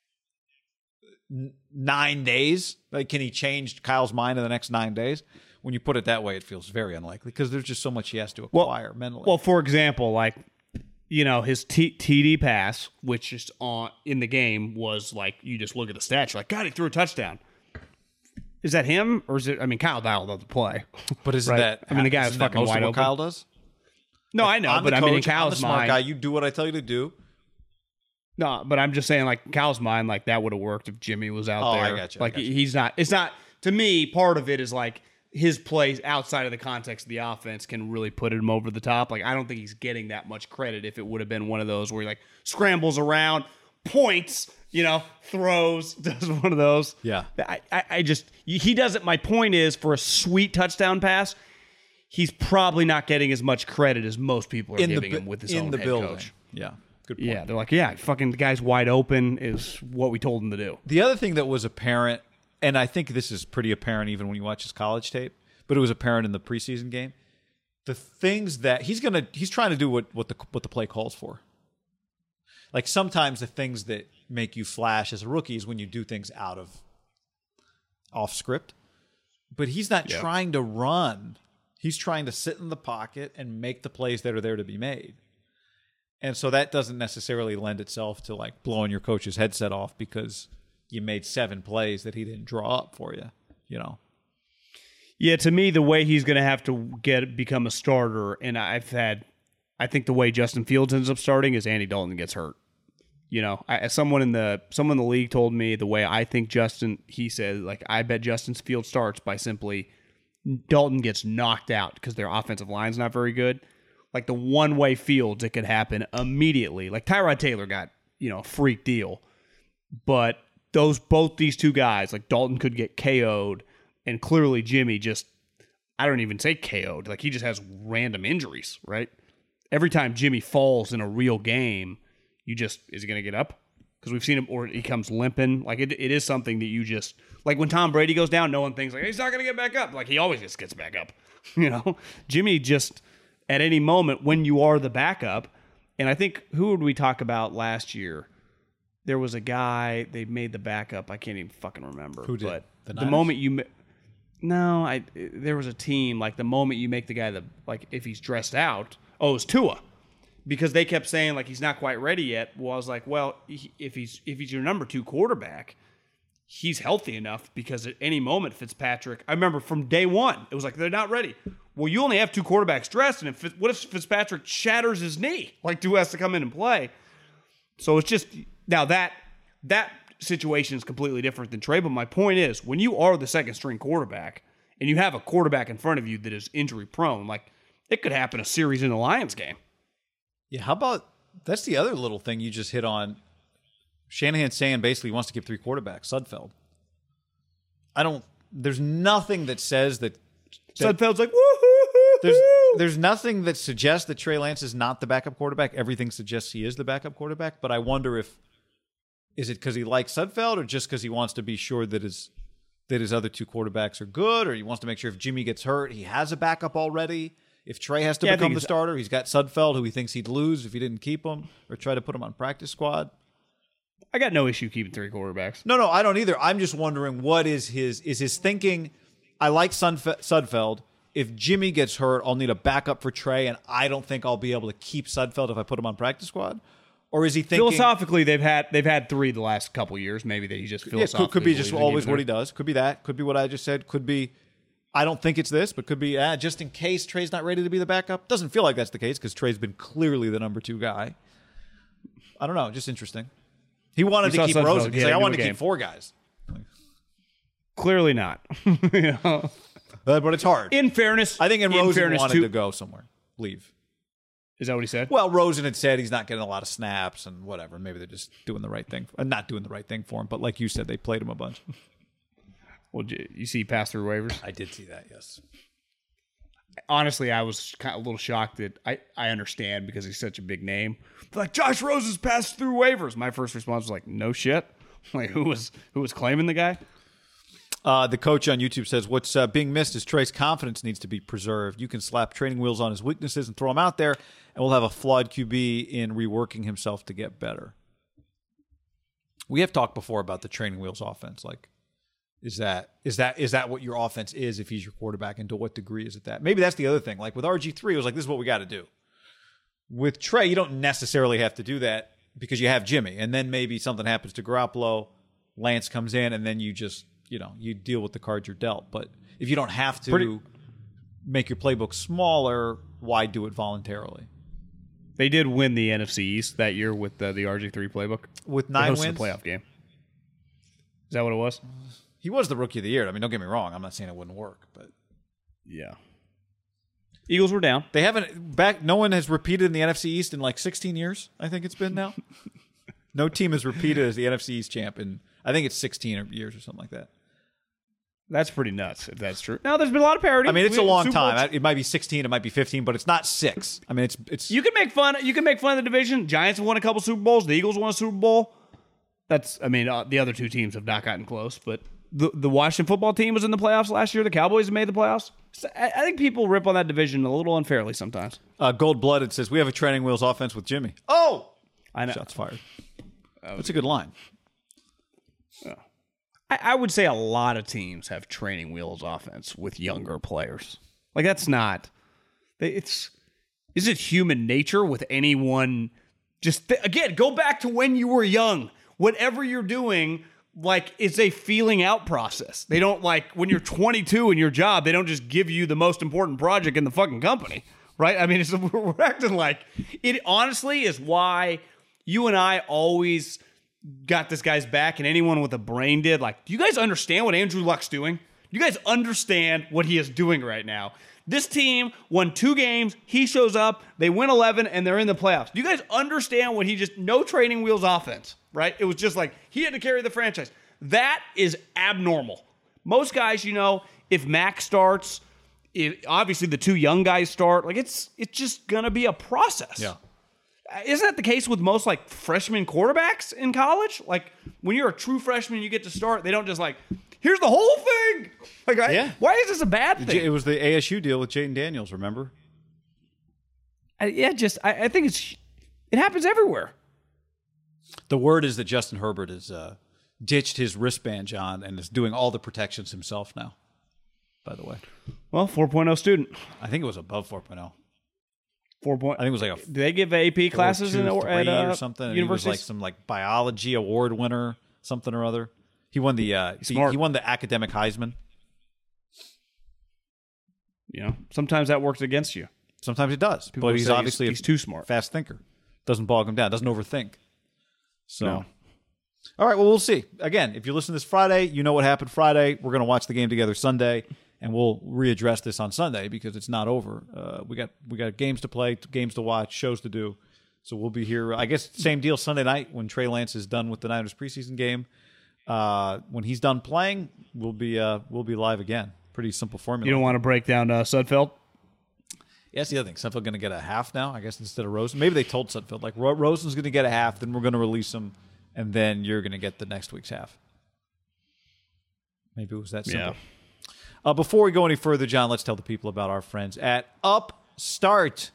9 days. Like, can he change Kyle's mind in the next 9 days? When you put it that way, it feels very unlikely because there's just so much he has to acquire mentally. Well, for example, like, his TD pass, which is in the game, was like, you just look at the stats, you're like, God, he threw a touchdown. Is that him, or is it? I mean, Kyle dialed up the play, but isn't that? I mean, the guy was fucking wide open. Kyle does. No, I know, but I mean, in Kyle's I'm the smart mind, guy. You do what I tell you to do. No, but I'm just saying, like, Kyle's mind, like, that would have worked if Jimmy was out there. I got you. Like, he's not. It's not. To me, part of it is like his plays outside of the context of the offense can really put him over the top. Like, I don't think he's getting that much credit if it would have been one of those where he, like, scrambles around, points, throws, does one of those. Yeah. I just, he doesn't, my point is, for a sweet touchdown pass, he's probably not getting as much credit as most people are giving him with his own head coach. Yeah. Good point. Yeah, they're like, fucking the guy's wide open is what we told him to do. The other thing that was apparent, and I think this is pretty apparent even when you watch his college tape, but it was apparent in the preseason game, the things that he's trying to do what the play calls for. Like, sometimes the things that make you flash as a rookie is when you do things off script. But he's not trying to run. He's trying to sit in the pocket and make the plays that are there to be made. And so that doesn't necessarily lend itself to, like, blowing your coach's headset off because you made 7 plays that he didn't draw up for you, Yeah, to me, the way he's going to have to become a starter, and I think the way Justin Fields ends up starting is Andy Dalton gets hurt. Someone in the league told me the way I think he said, like, I bet Justin Fields starts by simply Dalton gets knocked out because their offensive line's not very good. Like, the one-way Fields, it could happen immediately. Like, Tyrod Taylor got, a freak deal. But both these 2 guys, like, Dalton could get KO'd, and clearly Jimmy just, I don't even say KO'd. Like, he just has random injuries, right? Every time Jimmy falls in a real game, is he going to get up? Because we've seen him, or he comes limping. Like, it is something that you just, like, when Tom Brady goes down, no one thinks, like, he's not going to get back up. Like, he always just gets back up. Jimmy just, at any moment, when you are the backup, and I think, who would we talk about last year? There was a guy, they made the backup. I can't even fucking remember. Who did? But the moment you, there was a team, like, the moment you make the guy, if he's dressed out, it was Tua. Because they kept saying, like, he's not quite ready yet. Well, I was like, well, if he's your number 2 quarterback, he's healthy enough because at any moment Fitzpatrick, I remember from day one, it was like, they're not ready. Well, you only have 2 quarterbacks dressed, and what if Fitzpatrick shatters his knee? Like, who has to come in and play? So it's just, now that situation is completely different than Trey, but my point is, when you are the second string quarterback, and you have a quarterback in front of you that is injury prone, like, it could happen a series in the Lions game. Yeah, how about, that's the other little thing you just hit on. Shanahan's saying basically he wants to keep 3 quarterbacks. Sudfeld. There's nothing that says that Sudfeld's like, woohoo! There's nothing that suggests that Trey Lance is not the backup quarterback. Everything suggests he is the backup quarterback, but I wonder is it because he likes Sudfeld or just because he wants to be sure that his other 2 quarterbacks are good, or he wants to make sure if Jimmy gets hurt, he has a backup already. If Trey has to become the starter, he's got Sudfeld, who he thinks he'd lose if he didn't keep him or try to put him on practice squad. I got no issue keeping 3 quarterbacks. No, I don't either. I'm just wondering what is his thinking. I like Sudfeld. If Jimmy gets hurt, I'll need a backup for Trey, and I don't think I'll be able to keep Sudfeld if I put him on practice squad. Or is he thinking philosophically they've had 3 the last couple years? Maybe that he just philosophically could be just always what he does. Could be that. Could be what I just said. Could be. I don't think it's this, but could be just in case Trey's not ready to be the backup. Doesn't feel like that's the case because Trey's been clearly the number 2 guy. I don't know. Just interesting. He wanted to keep Rosen. He's like, I wanted to keep 4 guys. Clearly not. But it's hard. In fairness, I think Rosen wanted to go somewhere. Leave. Is that what he said? Well, Rosen had said he's not getting a lot of snaps and whatever. Maybe they're just doing the right thing. Not doing the right thing for him, but like you said, they played him a bunch. Well, you see pass through waivers? I did see that, yes. honestly, I was kind of a little shocked that I understand because he's such a big name. They're like, Josh Rosen's passed through waivers. My first response was like, no shit. Like, who was claiming the guy? The coach on YouTube says, what's being missed is Trey's confidence needs to be preserved. You can slap training wheels on his weaknesses and throw him out there, and we'll have a flawed QB in reworking himself to get better. We have talked before about the training wheels offense. Like, is that what your offense is if he's your quarterback, and to what degree is it that? Maybe that's the other thing. Like with RG3, it was like, this is what we got to do. With Trey, you don't necessarily have to do that because you have Jimmy, and then maybe something happens to Garoppolo, Lance comes in, and then you just, you deal with the cards you're dealt. But if you don't have to make your playbook smaller, why do it voluntarily? They did win the NFC East that year with the RG3 playbook. With 9 wins? The playoff game. Is that what it was? He was the rookie of the year. I mean, don't get me wrong. I'm not saying it wouldn't work, but yeah. Eagles were down. They haven't back. No one has repeated in the NFC East in like 16 years. I think it's been now. No team has repeated as the NFC East champ in, I think it's 16 years or something like that. That's pretty nuts, if that's true. Now, there's been a lot of parity. I mean, it's a long time. It might be 16, it might be 15, but it's not 6. I mean, it's. You can make fun. You can make fun of the division. Giants have won a couple Super Bowls. The Eagles won a Super Bowl. The other two teams have not gotten close, but the Washington football team was in the playoffs last year. The Cowboys have made the playoffs. So I think people rip on that division a little unfairly sometimes. Gold-blooded says, we have a training wheels offense with Jimmy. Oh! I know. Shots fired. That's a good line. Yeah. I would say a lot of teams have training wheels offense with younger players. Like, that's not... Is it human nature with anyone... Again, go back to when you were young. Whatever you're doing... Like, it's a feeling out process. They don't, like, when you're 22 in your job, they don't just give you the most important project in the fucking company, right? I mean, we're acting like it honestly is why you and I always got this guy's back, and anyone with a brain did. Like, do you guys understand what Andrew Luck's doing? Do you guys understand what he is doing right now? This team won 2 games. He shows up. They win 11, and they're in the playoffs. Do you guys understand what no training wheels offense, right? It was just like he had to carry the franchise. That is abnormal. Most guys, if Mac starts, obviously the 2 young guys start, like it's just going to be a process. Yeah. Isn't that the case with most like freshman quarterbacks in college? Like when you're a true freshman, you get to start. They don't just like, here's the whole thing. Like, why is this a bad thing? It was the ASU deal with Jaden Daniels, remember? I think it happens everywhere. The word is that Justin Herbert has ditched his wristband, John, and is doing all the protections himself now, by the way. Well, 4.0 student. I think it was above 4.0. 4. I think it was like do they give AP classes at or something? He was like some like biology award winner, something or other. He won the he won the academic Heisman. Sometimes that works against you. Sometimes it does. But he's obviously he's too smart. Fast thinker. Doesn't bog him down. Doesn't overthink. So, no. All right. Well, we'll see. Again, if you listen this Friday, you know what happened Friday. We're going to watch the game together Sunday, and we'll readdress this on Sunday because it's not over. We got games to play, games to watch, shows to do. So we'll be here. I guess same deal Sunday night when Trey Lance is done with the Niners preseason game. When he's done playing, we'll be live again. Pretty simple formula. You don't want to break down Sudfeld? Yeah, that's the other thing. Sudfeld going to get a half now, I guess, instead of Rosen. Maybe they told Sudfeld, like, Rosen's going to get a half, then we're going to release him, and then you're going to get the next week's half. Maybe it was that simple. Yeah. Before we go any further, John, let's tell the people about our friends at Upstart.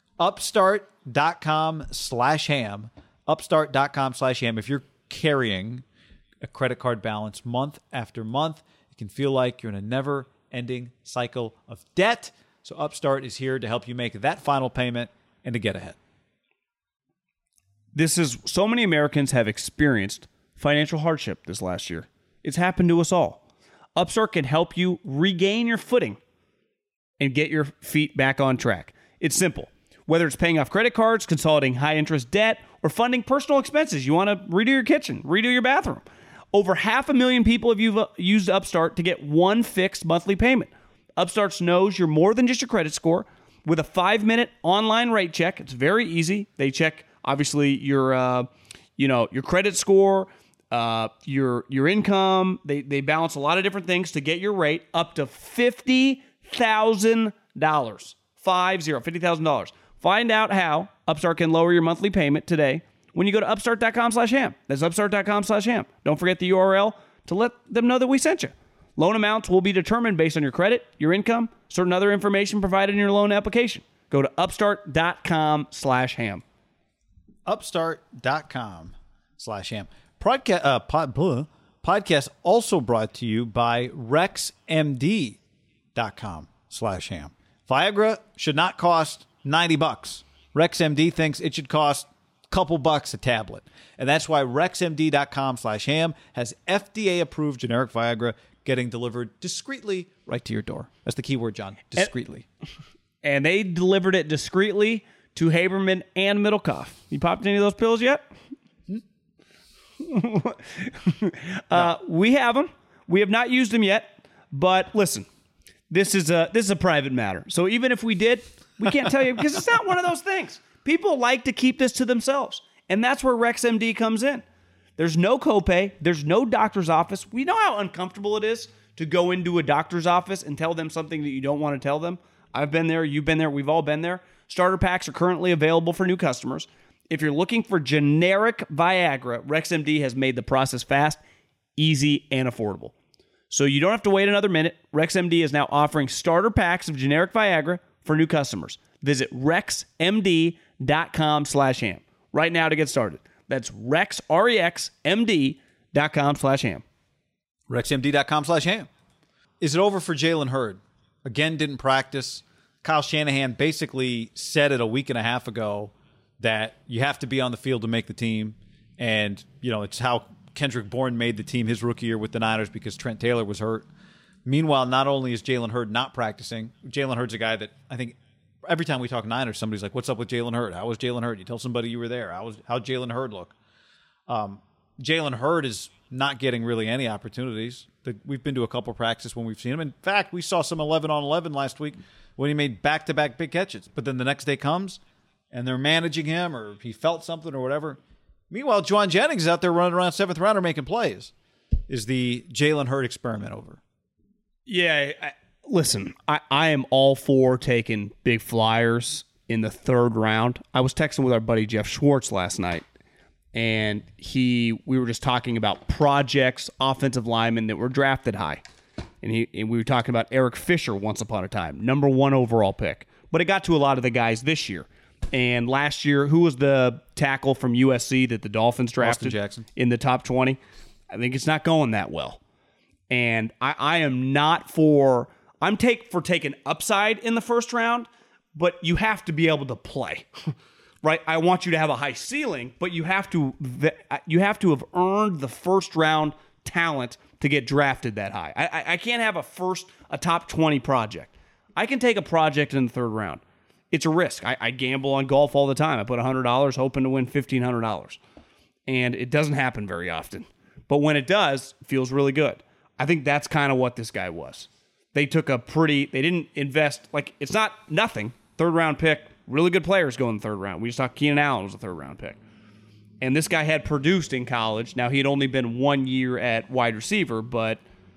Upstart.com/ham. Upstart.com/ham. If you're carrying a credit card balance month after month, it can feel like you're in a never-ending cycle of debt. So Upstart is here to help you make that final payment and to get ahead. So many Americans have experienced financial hardship this last year. It's happened to us all. Upstart can help you regain your footing and get your feet back on track. It's simple. Whether it's paying off credit cards, consolidating high-interest debt, or funding personal expenses, you want to redo your kitchen, redo your bathroom. Over 500,000 people have used Upstart to get one fixed monthly payment. Upstart knows you're more than just your credit score. With a 5-minute online rate check, it's very easy. They check, obviously, your credit score, your income. They balance a lot of different things to get your rate up to $50,000 $50,000. Find out how Upstart can lower your monthly payment today when you go to upstart.com/ham. That's upstart.com/ham. Don't forget the URL to let them know that we sent you. Loan amounts will be determined based on your credit, your income, certain other information provided in your loan application. Go to upstart.com/ham. Upstart.com/ham. Podcast also brought to you by RexMD.com/ham. Viagra should not cost $90. RexMD thinks it should cost a couple bucks a tablet. And that's why RexMD.com/ham has FDA-approved generic Viagra getting delivered discreetly right to your door. That's the key word, John. Discreetly. And they delivered it discreetly to Haberman and Middlecoff. You popped any of those pills yet? We have them. We have not used them yet. But listen, this is a private matter. So even if we did, we can't tell you because it's not one of those things. People like to keep this to themselves. And that's where RexMD comes in. There's no copay. There's no doctor's office. We know how uncomfortable it is to go into a doctor's office and tell them something that you don't want to tell them. I've been there. You've been there. We've all been there. Starter packs are currently available for new customers. If you're looking for generic Viagra, RexMD has made the process fast, easy, and affordable. So you don't have to wait another minute. RexMD is now offering starter packs of generic Viagra for new customers. Visit RexMD.com/ham right now to get started. That's RexMD.com/ham. RexMD.com/ham. Is it over for Jalen Hurd? Again, didn't practice. Kyle Shanahan basically said it a week and a half ago that you have to be on the field to make the team. And, it's how Kendrick Bourne made the team his rookie year with the Niners because Trent Taylor was hurt. Meanwhile, not only is Jalen Hurd not practicing, Jalen Hurd's a guy that I think every time we talk Niners, somebody's like, what's up with Jalen Hurd? How was Jalen Hurd? You tell somebody you were there. How'd Jalen Hurd look? Jalen Hurd is not getting really any opportunities. We've been to a couple practices when we've seen him. In fact, we saw some 11-on-11 last week when he made back-to-back big catches. But then the next day comes, and they're managing him, or he felt something or whatever. Meanwhile, Juwan Jennings is out there running around seventh rounder making plays. Is the Jalen Hurd experiment over? Yeah, listen, I am all for taking big flyers in the third round. I was texting with our buddy Jeff Schwartz last night, and we were just talking about projects, offensive linemen that were drafted high. And we were talking about Eric Fisher once upon a time, number 1 overall pick. But it got to a lot of the guys this year. And last year, who was the tackle from USC that the Dolphins drafted? Austin Jackson. In the top 20? I think it's not going that well. And I am not for – I'm for taking upside in the first round, but you have to be able to play. Right? I want you to have a high ceiling, but you have to have earned the first round talent to get drafted that high. I can't have a top 20 project. I can take a project in the third round. It's a risk. I gamble on golf all the time. I put $100 hoping to win $1,500. And it doesn't happen very often. But when it does, it feels really good. I think that's kind of what this guy was. They didn't invest, it's not nothing. Third round pick, really good players go in the third round. We just talked Keenan Allen was a third round pick. And this guy had produced in college. Now, he had only been 1 year at wide receiver, but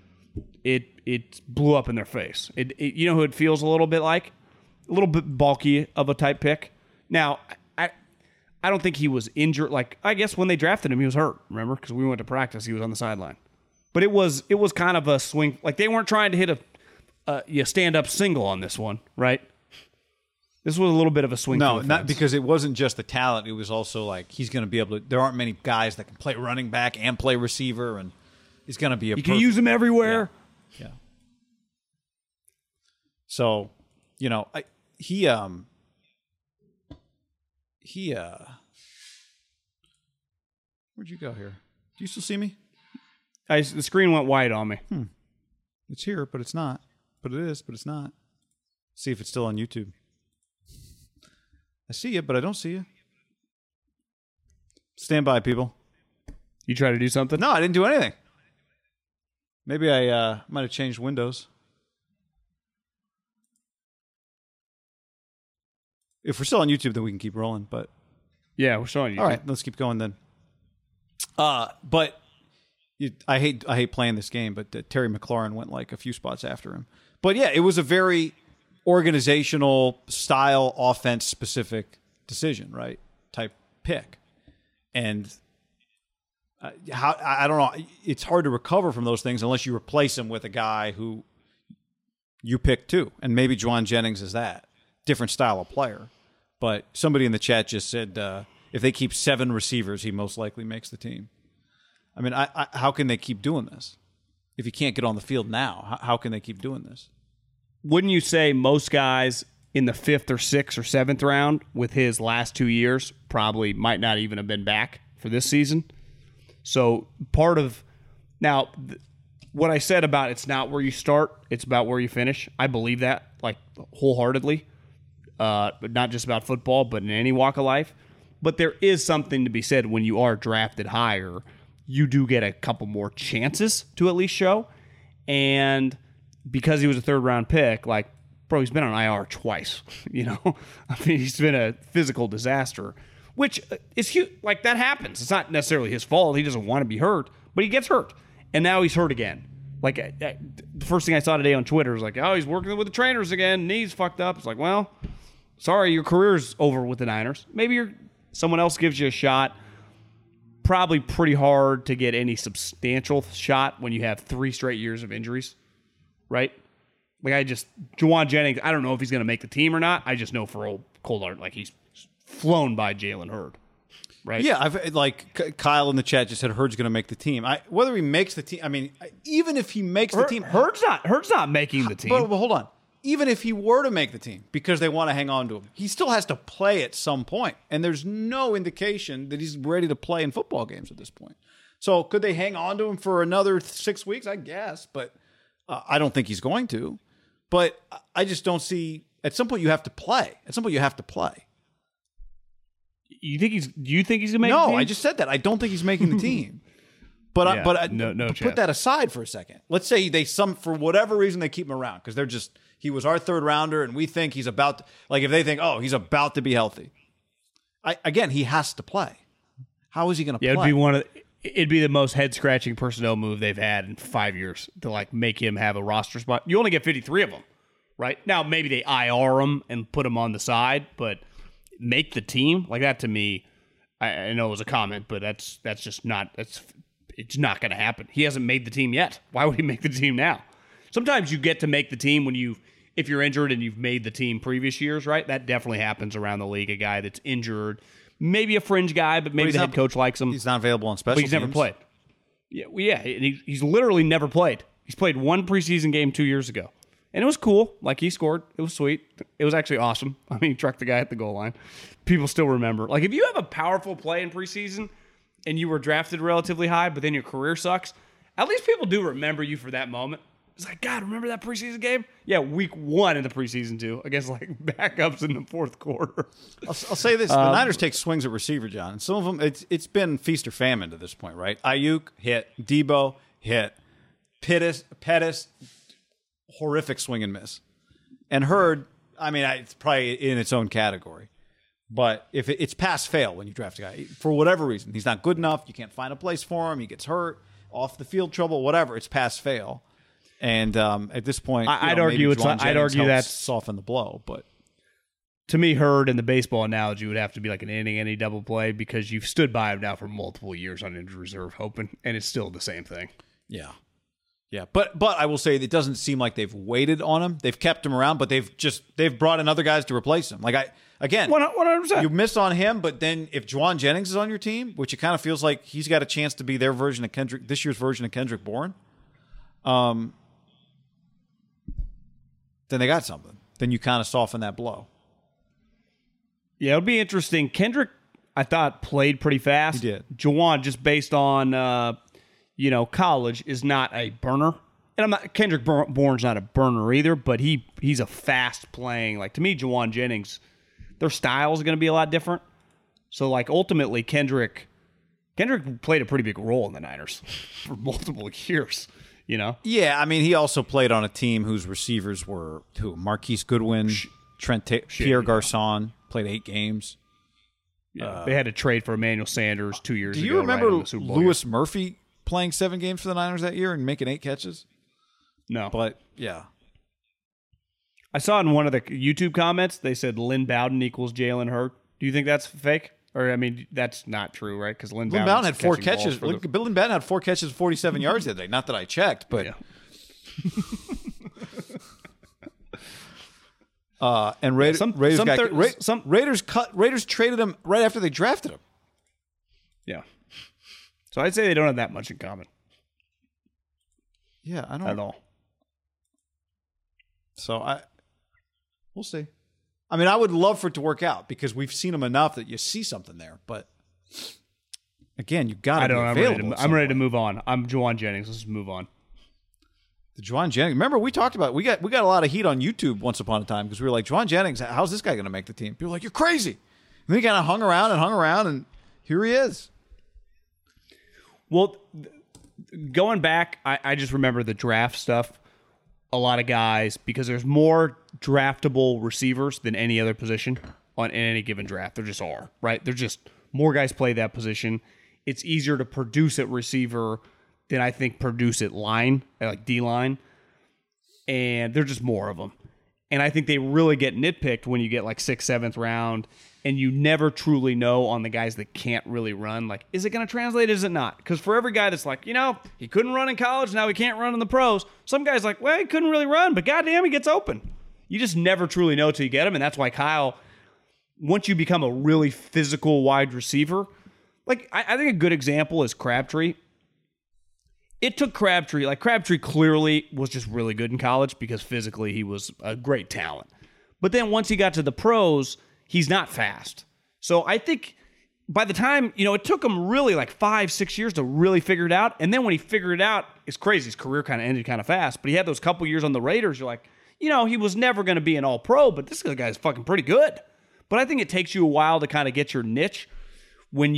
it blew up in their face. You know who it feels a little bit like? A little bit bulky of a type pick. Now, I don't think he was injured. I guess when they drafted him, he was hurt, remember? Because we went to practice, he was on the sideline. But it was kind of a swing. They weren't trying to hit a stand-up single on this one, right? This was a little bit of a swing. No, not because it wasn't just the talent. It was also he's going to be able to. There aren't many guys that can play running back and play receiver, and he's going to be you can use him everywhere. Yeah. So, he where'd you go here? Do you still see me? The screen went white on me. It's here, but it's not. But it is, but it's not. See if it's still on YouTube. I see you, but I don't see you. Stand by, people. You try to do something? No, I didn't do anything. Maybe I might have changed windows. If we're still on YouTube, then we can keep rolling. But yeah, we're still on YouTube. All right, let's keep going then. But I hate playing this game, but Terry McLaurin went a few spots after him. But yeah, it was a very organizational style, offense specific decision, right? Type pick. And how I don't know. It's hard to recover from those things unless you replace him with a guy who you picked too. And maybe Juwan Jennings is that. Different style of player. But somebody in the chat just said if they keep 7 receivers, he most likely makes the team. I mean, how can they keep doing this? If he can't get on the field now, how can they keep doing this? Wouldn't you say most guys in the 5th or 6th or 7th round with his last 2 years probably might not even have been back for this season? So part of now what I said about it's not where you start, it's about where you finish. I believe that like wholeheartedly, but not just about football, but in any walk of life. But there is something to be said when you are drafted higher, you do get a couple more chances to at least show. And because he was a 3rd round pick, like, bro, he's been on IR twice, you know? I mean, he's been a physical disaster, which is huge. Like, that happens. It's not necessarily his fault. He doesn't want to be hurt, but he gets hurt. And now he's hurt again. Like, the first thing I saw today on Twitter was like, oh, he's working with the trainers again. Knee's fucked up. It's like, well, sorry, your career's over with the Niners. Maybe someone else gives you a shot. Probably pretty hard to get any substantial shot when you have 3 straight years of injuries, right? Like Juwan Jennings, I don't know if he's going to make the team or not. I just know for old cold heart, like he's flown by Jalen Hurd, right? Yeah, Kyle in the chat just said Hurd's going to make the team. Whether he makes the team, I mean, even if he makes the team, Hurd's not making the team. But hold on. Even if he were to make the team because they want to hang on to him, he still has to play at some point. And there's no indication that he's ready to play in football games at this point. So could they hang on to him for another 6 weeks? I guess, but I don't think he's going to. But I just don't see. At some point, you have to play. Do you think he's going to make the team? No, I just said that. I don't think he's making the team. But put that aside for a second. Let's say for whatever reason they keep him around because he was our 3rd rounder and we think he's about to, like if they think he's about to be healthy. Again, he has to play. How is he going to play? It'd be the most head scratching personnel move they've had in 5 years to like make him have a roster spot. You only get 53 of them, right? Now maybe they IR him and put him on the side, but make the team like that to me. I know it was a comment, but that's just not it's not going to happen. He hasn't made the team yet. Why would he make the team now? Sometimes you get to make the team if you're injured and you've made the team previous years, right? That definitely happens around the league. A guy that's injured, maybe a fringe guy, but maybe the head coach likes him. He's not available on special teams. But he's never played. Yeah, he's literally never played. He's played 1 preseason game 2 years ago. And it was cool. Like, he scored. It was sweet. It was actually awesome. I mean, he trucked the guy at the goal line. People still remember. Like, if you have a powerful play in preseason and you were drafted relatively high, but then your career sucks, at least people do remember you for that moment. It's like, God, remember that preseason game? Yeah, week 1 in the preseason, too, against, like, backups in the 4th quarter. I'll say this. The Niners take swings at receiver, John. And some of them, it's been feast or famine to this point, right? Ayuk, hit. Debo, hit. Pettis, horrific swing and miss. And Hurd, I mean, it's probably in its own category. But if it's pass-fail when you draft a guy, for whatever reason, he's not good enough, you can't find a place for him, he gets hurt, off the field trouble, whatever, it's pass-fail. And at this point, I'd argue that's soften the blow. But to me, Hurd in the baseball analogy would have to be like an inning, any double play, because you've stood by him now for multiple years on injured reserve, hoping, and it's still the same thing. Yeah. But I will say it doesn't seem like they've waited on him. They've kept him around, but they've brought in other guys to replace him. Like 100%. You miss on him, but then if Juwan Jennings is on your team, which it kind of feels like he's got a chance to be their version of Kendrick, this year's version of Kendrick Bourne, then they got something. Then you kind of soften that blow. Yeah, it'll be interesting. Kendrick, I thought, played pretty fast. He did. Juwan, just based on college, is not a burner. And Kendrick Bourne's not a burner either, but he's a fast playing. Like, to me, Juwan Jennings, their style is going to be a lot different. So, like, ultimately, Kendrick played a pretty big role in the Niners for multiple years. You know? Yeah, I mean, he also played on a team whose receivers were Marquise Goodwin, Pierre Garçon, played 8 games. Yeah, they had to trade for Emmanuel Sanders 2 years ago. Do you remember right Louis Murphy playing 7 games for the Niners that year and making 8 catches? No. But, yeah. I saw in one of the YouTube comments, they said Lynn Bowden equals Jalen Hurd. Do you think that's fake? Or, I mean, that's not true, right? Because Lynn Bowden had 4 catches. Lynn Bowden had 4 catches, 47 yards the other day. Not that I checked, but... Yeah. And Raiders traded him right after they drafted him. Yeah. So I'd say they don't have that much in common. Yeah, I don't... At all. So, we'll see. I mean, I would love for it to work out because we've seen him enough that you see something there. But again, you got to be available. I'm ready to move on. I'm Jauan Jennings. Let's move on. The Jauan Jennings. Remember, we talked about we got a lot of heat on YouTube once upon a time because we were like, Jauan Jennings, how's this guy going to make the team? People were like, you're crazy. And then he kind of hung around, and here he is. Well, going back, I just remember the draft stuff. A lot of guys, because there's more draftable receivers than any other position in any given draft. There just are, right? There's just more guys play that position. It's easier to produce at receiver than I think produce at line, like D-line. And there's just more of them. And I think they really get nitpicked when you get like 6th, 7th round, and you never truly know on the guys that can't really run. Like, is it going to translate? Is it not? Because for every guy that's like, he couldn't run in college, now he can't run in the pros. Some guy's like, well, he couldn't really run, but goddamn, he gets open. You just never truly know till you get him, and that's why Kyle, once you become a really physical wide receiver, like I think a good example is Crabtree. It took Crabtree, Crabtree clearly was just really good in college because physically he was a great talent. But then once he got to the pros, he's not fast. So I think by the time, it took him really like 5-6 years to really figure it out. And then when he figured it out, it's crazy. His career kind of ended kind of fast. But he had those couple years on the Raiders. You're like, he was never going to be an all-pro, but this guy's fucking pretty good. But I think it takes you a while to kind of get your niche when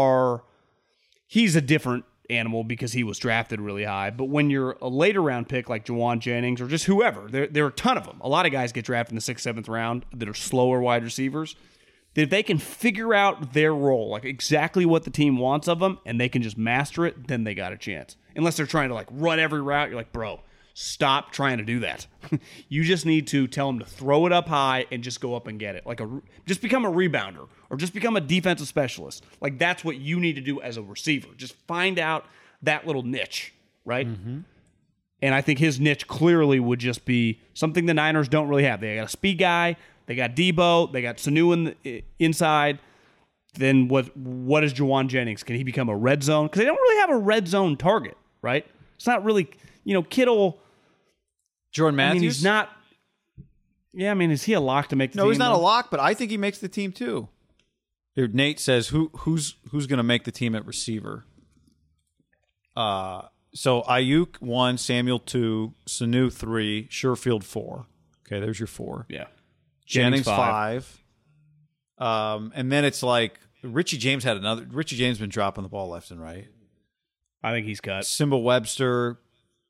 he's a different animal because he was drafted really high. But when you're a later round pick like Jauan Jennings or just whoever, there are a ton of them. A lot of guys get drafted in the 6th, 7th round that are slower wide receivers. That if they can figure out their role, like exactly what the team wants of them, and they can just master it, then they got a chance. Unless they're trying to run every route, you're like, bro, stop trying to do that. You just need to tell them to throw it up high and just go up and get it. Just become a rebounder or just become a defensive specialist. That's what you need to do as a receiver. Just find out that little niche, right? Mm-hmm. And I think his niche clearly would just be something the Niners don't really have. They got a speed guy, they got Debo, they got Sanu inside. Then what is Jauan Jennings? Can he become a red zone? Because they don't really have a red zone target, right? It's not really, Kittle. Jordan Matthews? He's not. Yeah, is he a lock to make the team? No, he's not a lock, but I think he makes the team too. Here, Nate says, who's going to make the team at receiver? So Ayuk 1, Samuel 2, Sanu 3, Sherfield 4. Okay, there's your 4. Yeah. Jennings 5. And then it's like Richie James had another. Richie James been dropping the ball left and right. I think he's cut. Simba Webster.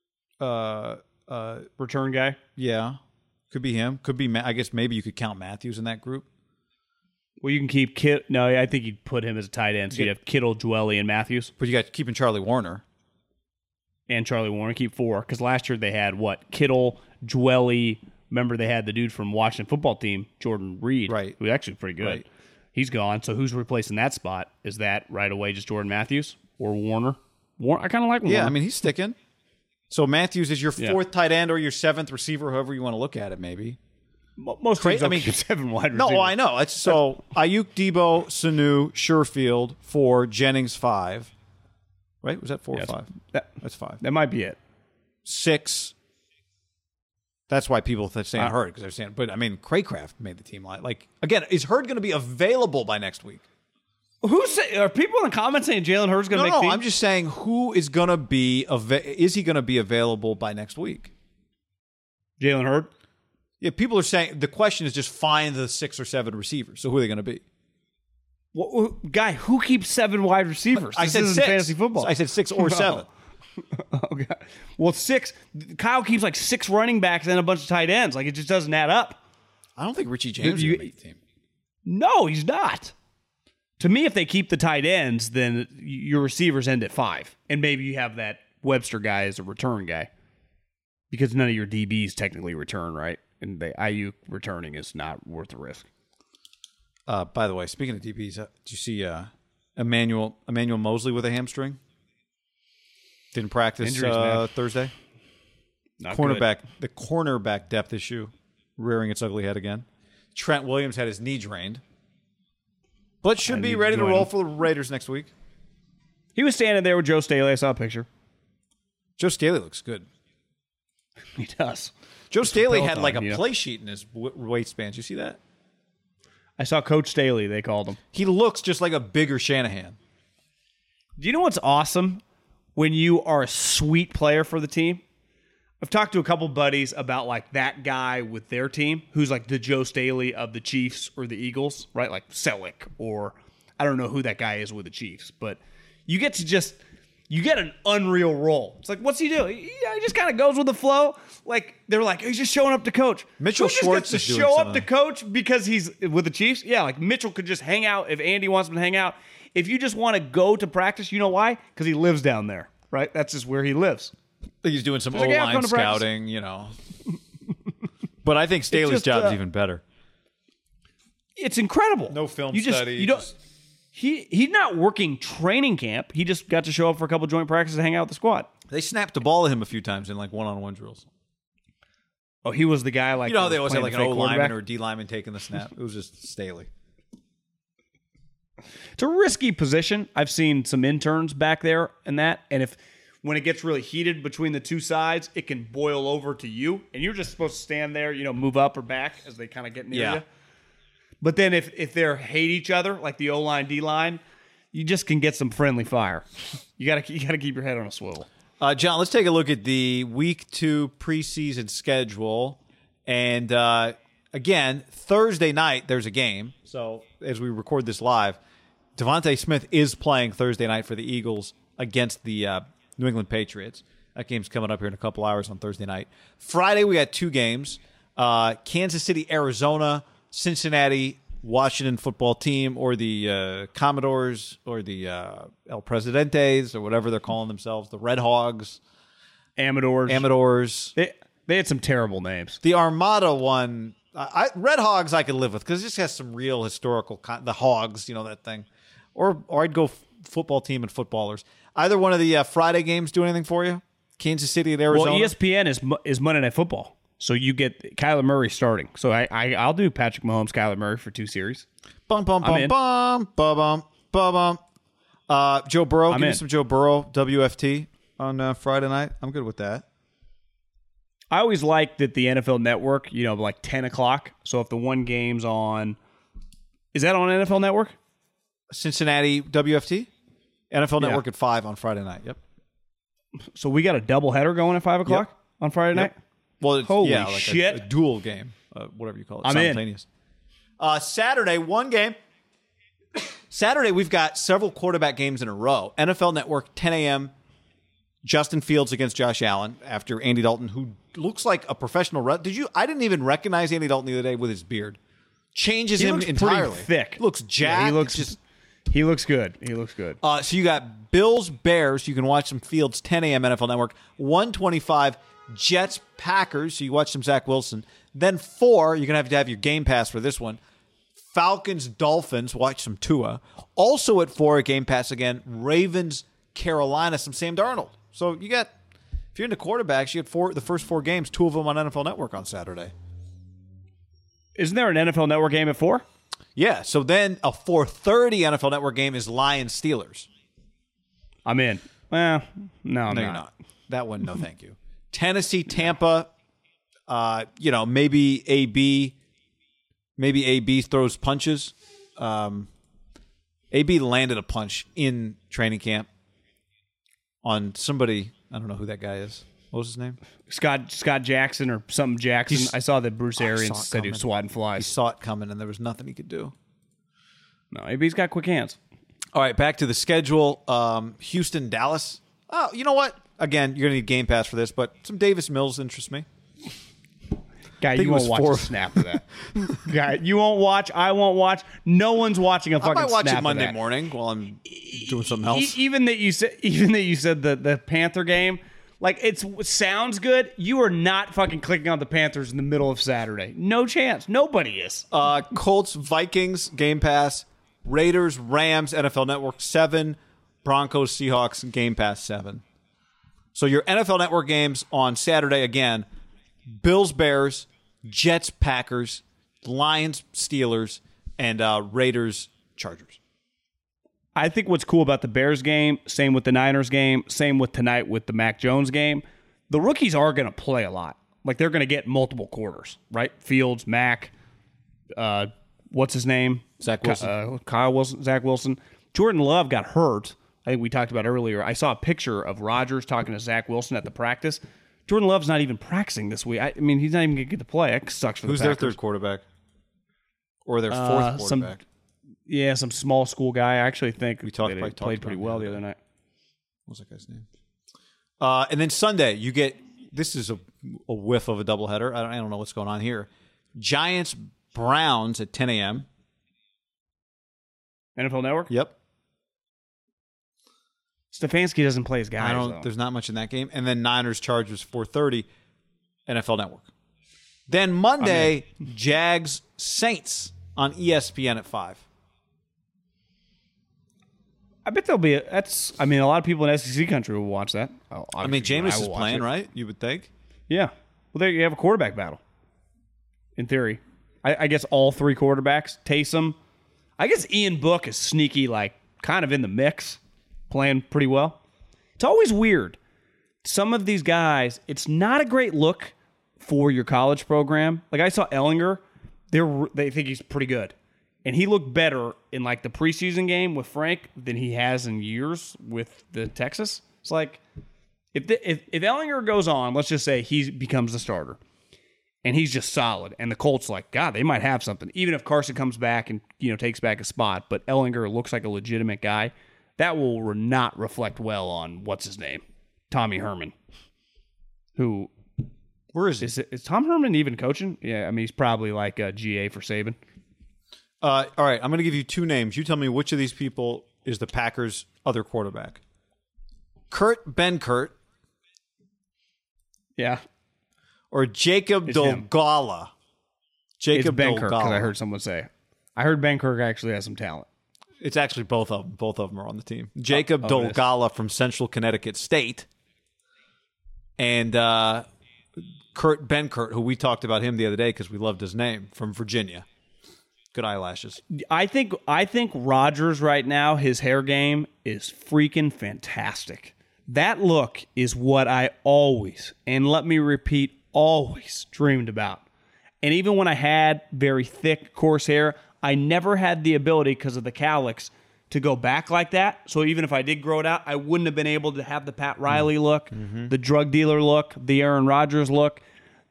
Return guy? Yeah. Could be him. Could be, I guess maybe you could count Matthews in that group. Well, you can keep No, I think you'd put him as a tight end. So you'd have Kittle, Dwelly, and Matthews. But you got keeping Charlie Warner. And Charlie Warner, keep 4. Because last year they had Kittle, Dwelly. Remember they had the dude from Washington football team, Jordan Reed. Right. Who's actually pretty good. Right. He's gone. So who's replacing that spot? Is that right away just Jordan Matthews or Warner? I kind of like Warner. Yeah, he's sticking. So Matthews is your 4th tight end or your 7th receiver, however you want to look at it, maybe. Most teams don't keep 7 wide receivers. No, I know. So Ayuk, Debo, Sanu, Sherfield 4, Jennings 5. Right? Was that 4 or 5? That's 5. That might be it. 6. That's why people are saying Hurd, because they're saying, but Craycraft made the team. Again, is Hurd going to be available by next week? Are people in the comments saying Jalen Hurd's going to make the team? No, I'm just saying who is going to be, is he going to be available by next week? Jalen Hurd? Yeah, people are saying, the question is just find the 6 or 7 receivers. So who are they going to be? Well, guy, who keeps 7 wide receivers? I said 6. Fantasy football. I said 6 or 7. Okay. Well, 6. Kyle keeps 6 running backs and a bunch of tight ends. It just doesn't add up. I don't think Richie James is going to make the team. No, he's not. To me, if they keep the tight ends, then your receivers end at 5. And maybe you have that Webster guy as a return guy. Because none of your DBs technically return, right? and the IU returning is not worth the risk. By the way, speaking of DBs, did you see Emmanuel Mosley with a hamstring? Didn't practice Injuries, Thursday. Not Cornerback, the cornerback depth issue rearing its ugly head again. Trent Williams had his knee drained, but should be ready to roll for the Raiders next week. He was standing there with Joe Staley. I saw a picture. Joe Staley looks good. He does. Joe Staley had Peloton, like a you know? play sheet in his waistband. You see that? I saw Coach Staley, they called him. He looks just like a bigger Shanahan. Do you know what's awesome when you are a sweet player for the team? I've talked to a couple buddies about like that guy with their team who's like the Joe Staley of the Chiefs or the Eagles, right? Like Selleck, or I don't know who that guy is with the Chiefs, but you get an unreal role. It's like, what's he do? He just kind of goes with the flow. Like they're like, he's just showing up to coach. Mitchell Who just Schwartz gets to is doing show some up of to that. coach because he's with the Chiefs. Yeah, like Mitchell could just hang out if Andy wants him to hang out. If you just want to go to practice, you know why? Because he lives down there, right? That's just where he lives. He's doing some He's like, yeah, I'm O-line going to practice. scouting, you know. But I think Staley's just, job's even better. It's incredible. No film you just, study, You don't. just- He's not working training camp. He just got to show up for a couple joint practices and hang out with the squad. They snapped the ball at him a few times in like one-on-one drills. Oh, he was the guy like You know how they always have playing like an the fake O-lineman quarterback? or a D-lineman taking the snap? It was just Staley. It's a risky position. I've seen some interns back there and that, and if when it gets really heated between the two sides, it can boil over to you, and you're just supposed to stand there, move up or back as they kind of get near you. But then if they hate each other, like the O-line, D-line, you just can get some friendly fire. You gotta keep your head on a swivel. John, let's take a look at the Week 2 preseason schedule. And again, Thursday night, there's a game. So as we record this live, Devontae Smith is playing Thursday night for the Eagles against the New England Patriots. That game's coming up here in a couple hours on Thursday night. Friday, we got two games. Kansas City, Arizona, Cincinnati, Washington football team, or the Commodores, or the El Presidentes, or whatever they're calling themselves, the Red Hogs. Amadors. They had some terrible names. The Armada one, Red Hogs I could live with because it just has some real historical, the Hogs, that thing. Or I'd go football team and footballers. Either one of the Friday games do anything for you? Kansas City and Arizona? Well, ESPN is Monday Night Football. So you get Kyler Murray starting. So I'll do Patrick Mahomes, Kyler Murray for 2 series. Bum, bum, bum, bum, bum, bum, bum. Joe Burrow. Give me some Joe Burrow, WFT, on Friday night. I'm good with that. I always like that the NFL Network, like 10 o'clock. So if the one game's on... Is that on NFL Network? Cincinnati, WFT? NFL Network at 5 on Friday night. Yep. So we got a doubleheader going at 5 o'clock on Friday night? Well, it's, Holy like shit. A dual game, whatever you call it. I'm simultaneous. Saturday, one game. Saturday, we've got several quarterback games in a row. NFL Network, 10 a.m., Justin Fields against Josh Allen after Andy Dalton, who looks like a professional. I didn't even recognize Andy Dalton the other day with his beard. Changes him entirely. Pretty thick. Looks jacked. Yeah, he looks good. He looks good. So you got Bills, Bears. You can watch some Fields, 10 a.m. NFL Network. 1:25, Jets, Packers. So you watch some Zach Wilson. Then 4, you're going to have your Game Pass for this one. Falcons, Dolphins. Watch some Tua. Also at 4, Game Pass again. Ravens, Carolina. Some Sam Darnold. So you got, if you're into quarterbacks, you got the first 4 games, 2 of them on NFL Network on Saturday. Isn't there an NFL Network game at 4? Yeah. So then a 4:30 NFL Network game is Lions, Steelers. I'm in. Well, no, I'm You're not. That one, no thank you. Tennessee, Tampa, maybe AB throws punches. AB landed a punch in training camp on somebody. I don't know who that guy is. What was his name? Scott Jackson or something Jackson. I saw that Bruce Arians said he was swatting He flies. saw it coming, and there was nothing he could do. No, AB's got quick hands. All right, back to the schedule. Houston, Dallas. Oh, you know what? Again, you're going to need Game Pass for this, but some Davis Mills interests me. Guy, think you it won't was watch 4. a snap of that. Guy, you won't watch. I won't watch. No one's watching a I fucking might watch snap it of Monday that. morning while I'm doing something else. Even that you said the Panther game, Like, it sounds good. You are not fucking clicking on the Panthers in the middle of Saturday. No chance. Nobody is. Colts, Vikings, Game Pass. Raiders, Rams, NFL Network 7. Broncos, Seahawks, Game Pass 7. So your NFL Network games on Saturday again. Bills, Bears, Jets, Packers, Lions, Steelers, and Raiders, Chargers. I think what's cool about the Bears game, same with the Niners game, same with tonight with the Mac Jones game, the rookies are going to play a lot. Like, they're going to get multiple quarters, right? Fields, Mac, what's his name? Zach Wilson. Kyle Wilson, Zach Wilson. Jordan Love got hurt. I think we talked about earlier. I saw a picture of Rodgers talking to Zach Wilson at the practice. Jordan Love's not even practicing this week. I mean, he's not even going to get to play. That sucks for the Who's Packers. their third quarterback? Or their fourth quarterback? Some small school guy. I actually think they played pretty well the other night. What was that guy's name? And then Sunday, you get, this is a whiff of a doubleheader. I don't know what's going on here. Giants, Browns at 10 a.m. NFL Network? Yep. Stefanski doesn't play his guys. There's not much in that game. And then Niners, Chargers, 4:30, NFL Network. Then Monday, Jags, Saints on ESPN at 5. I bet there'll be a lot of people in SEC country will watch that. Jameis is playing, right? You would think. Yeah. Well, there you have a quarterback battle. In theory. I guess all three quarterbacks. Taysom. I guess Ian Book is sneaky, like, kind of in the mix, playing pretty well. It's always weird. Some of these guys, it's not a great look for your college program. Like, I saw Ellinger. They think he's pretty good. And he looked better in, like, the preseason game with Frank than he has in years with the Texas. It's like, if Ellinger goes on, let's just say he becomes the starter, and he's just solid, and the Colts, like, God, they might have something. Even if Carson comes back and, takes back a spot, but Ellinger looks like a legitimate guy, that will not reflect well on, what's his name? Tommy Herman. Who... Where is he? Is Tom Herman even coaching? Yeah, I mean, he's probably like a GA for Saban. All right, I'm going to give you two names. You tell me which of these people is the Packers' other quarterback. Kurt Benkert. Yeah. Or Jacob Dolgala. Jacob Benkert, because I heard someone say. I heard Benkert actually has some talent. It's actually both of them. Both of them are on the team. Jacob Dolgala from Central Connecticut State. And Kurt Benkert, who we talked about him the other day because we loved his name, from Virginia. Good eyelashes. I think Rodgers right now, his hair game is freaking fantastic. That look is what I always, and let me repeat, always dreamed about. And even when I had very thick, coarse hair, I never had the ability, because of the cowlicks, to go back like that. So even if I did grow it out, I wouldn't have been able to have the Pat Riley look, the drug dealer look, the Aaron Rodgers look.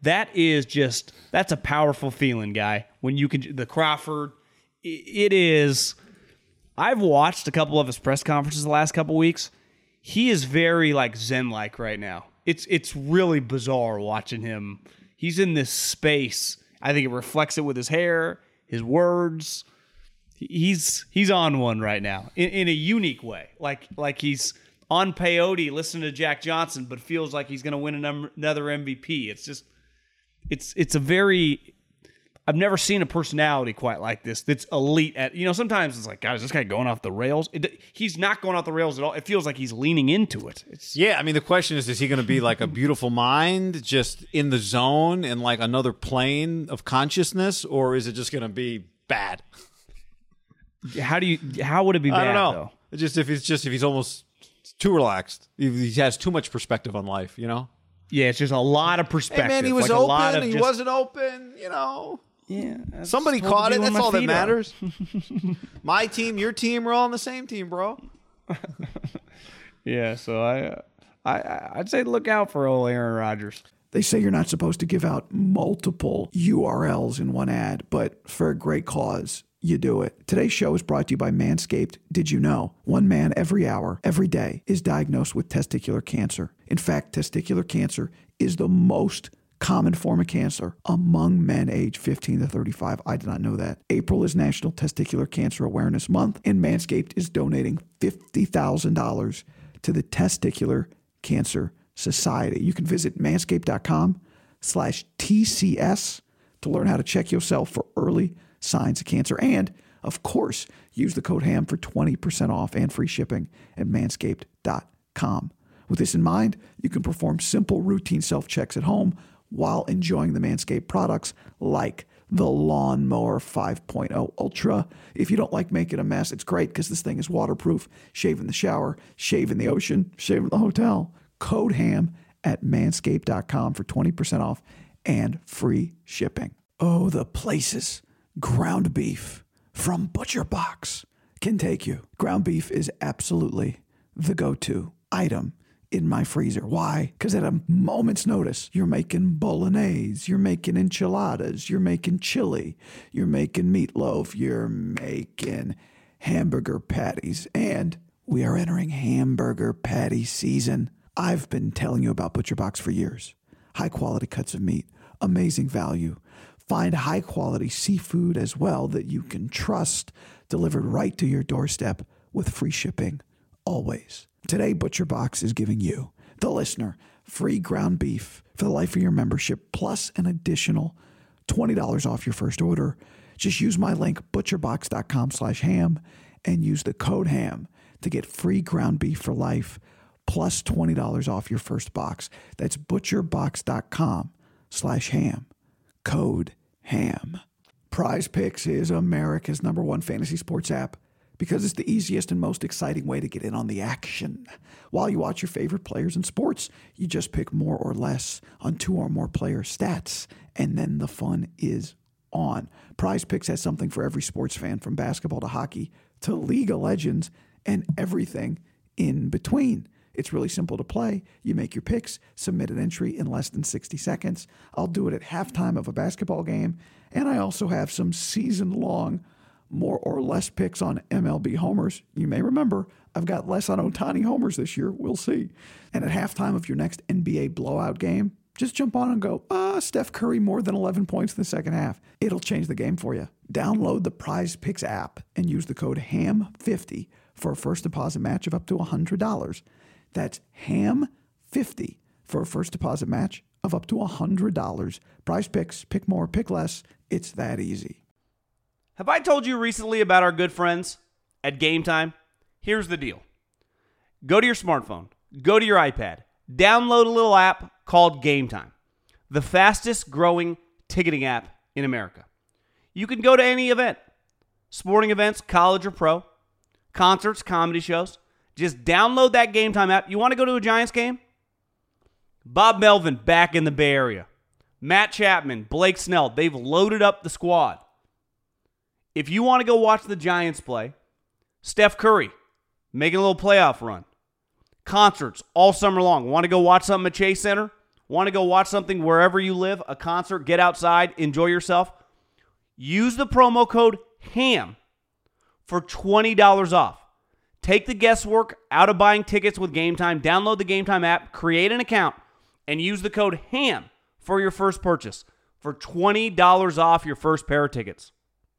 That's a powerful feeling, guy. When you can, the Crawford, it is. I've watched a couple of his press conferences the last couple weeks. He is very like Zen-like right now. It's really bizarre watching him. He's in this space. I think it reflects it with his hair, his words. He's on one right now in a unique way. Like he's on peyote listening to Jack Johnson, but feels like he's going to win another MVP. It's just. It's a very... I've never seen a personality quite like this that's elite at... sometimes it's like, God, is this guy going off the rails? He's not going off the rails at all. It feels like he's leaning into it. Yeah, I mean, the question is he going to be like a beautiful mind just in the zone in like another plane of consciousness, or is it just going to be bad? How would it be bad, I don't know. Though? If he's almost too relaxed. He has too much perspective on life, Yeah, it's just a lot of perspective. Hey man, he was open, he wasn't open, Yeah. Somebody caught it. That's all that matters. My team, your team, we're all on the same team, bro. Yeah, so I'd say look out for old Aaron Rodgers. They say you're not supposed to give out multiple URLs in one ad, but for a great cause, you do it. Today's show is brought to you by Manscaped. Did you know? One man every hour, every day, is diagnosed with testicular cancer. In fact, testicular cancer is the most common form of cancer among men aged 15 to 35. I did not know that. April is National Testicular Cancer Awareness Month, and Manscaped is donating $50,000 to the Testicular Cancer society. You can visit manscaped.com/TCS to learn how to check yourself for early signs of cancer. And, of course, use the code HAM for 20% off and free shipping at manscaped.com. With this in mind, you can perform simple routine self-checks at home while enjoying the Manscaped products like the Lawnmower 5.0 Ultra. If you don't like making a mess, it's great because this thing is waterproof. Shave in the shower, shave in the ocean, shave in the hotel. Code HAM at manscaped.com for 20% off and free shipping. Oh, the places ground beef from Butcher Box can take you. Ground beef is absolutely the go-to item in my freezer. Why? Because at a moment's notice, you're making bolognese, you're making enchiladas, you're making chili, you're making meatloaf, you're making hamburger patties, and we are entering hamburger patty season. I've been telling you about Butcher Box for years. High quality cuts of meat, amazing value. Find high quality seafood as well that you can trust, delivered right to your doorstep with free shipping always. Today, Butcher Box is giving you, the listener, free ground beef for the life of your membership, plus an additional $20 off your first order. Just use my link, butcherbox.com/ham, and use the code HAM to get free ground beef for life, plus $20 off your first box. That's butcherbox.com/ham. Code HAM. Prize Picks is America's #1 fantasy sports app, because it's the easiest and most exciting way to get in on the action. While you watch your favorite players in sports, you just pick more or less on 2 or more player stats, and then the fun is on. Prize Picks has something for every sports fan, from basketball to hockey to League of Legends and everything in between. It's really simple to play. You make your picks, submit an entry in less than 60 seconds. I'll do it at halftime of a basketball game, and I also have some season-long more or less picks on MLB homers. You may remember I've got less on Ohtani homers this year. We'll see. And at halftime of your next NBA blowout game, just jump on and go, Steph Curry more than 11 points in the second half. It'll change the game for you. Download the Prize Picks app and use the code HAM50 for a first deposit match of up to $100. That's HAM50 for a first deposit match of up to $100. Prize Picks, pick more, pick less. It's that easy. Have I told you recently about our good friends at Game Time? Here's the deal. Go to your smartphone, go to your iPad, download a little app called Game Time, the fastest growing ticketing app in America. You can go to any event, sporting events, college or pro, concerts, comedy shows. Just download that Game Time app. You want to go to a Giants game? Bob Melvin back in the Bay Area. Matt Chapman, Blake Snell, they've loaded up the squad. If you want to go watch the Giants play, Steph Curry making a little playoff run. Concerts all summer long. Want to go watch something at Chase Center? Want to go watch something wherever you live? A concert, get outside, enjoy yourself? Use the promo code HAM for $20 off. Take the guesswork out of buying tickets with Game Time. Download the Game Time app, create an account, and use the code HAM for your first purchase for $20 off your first pair of tickets.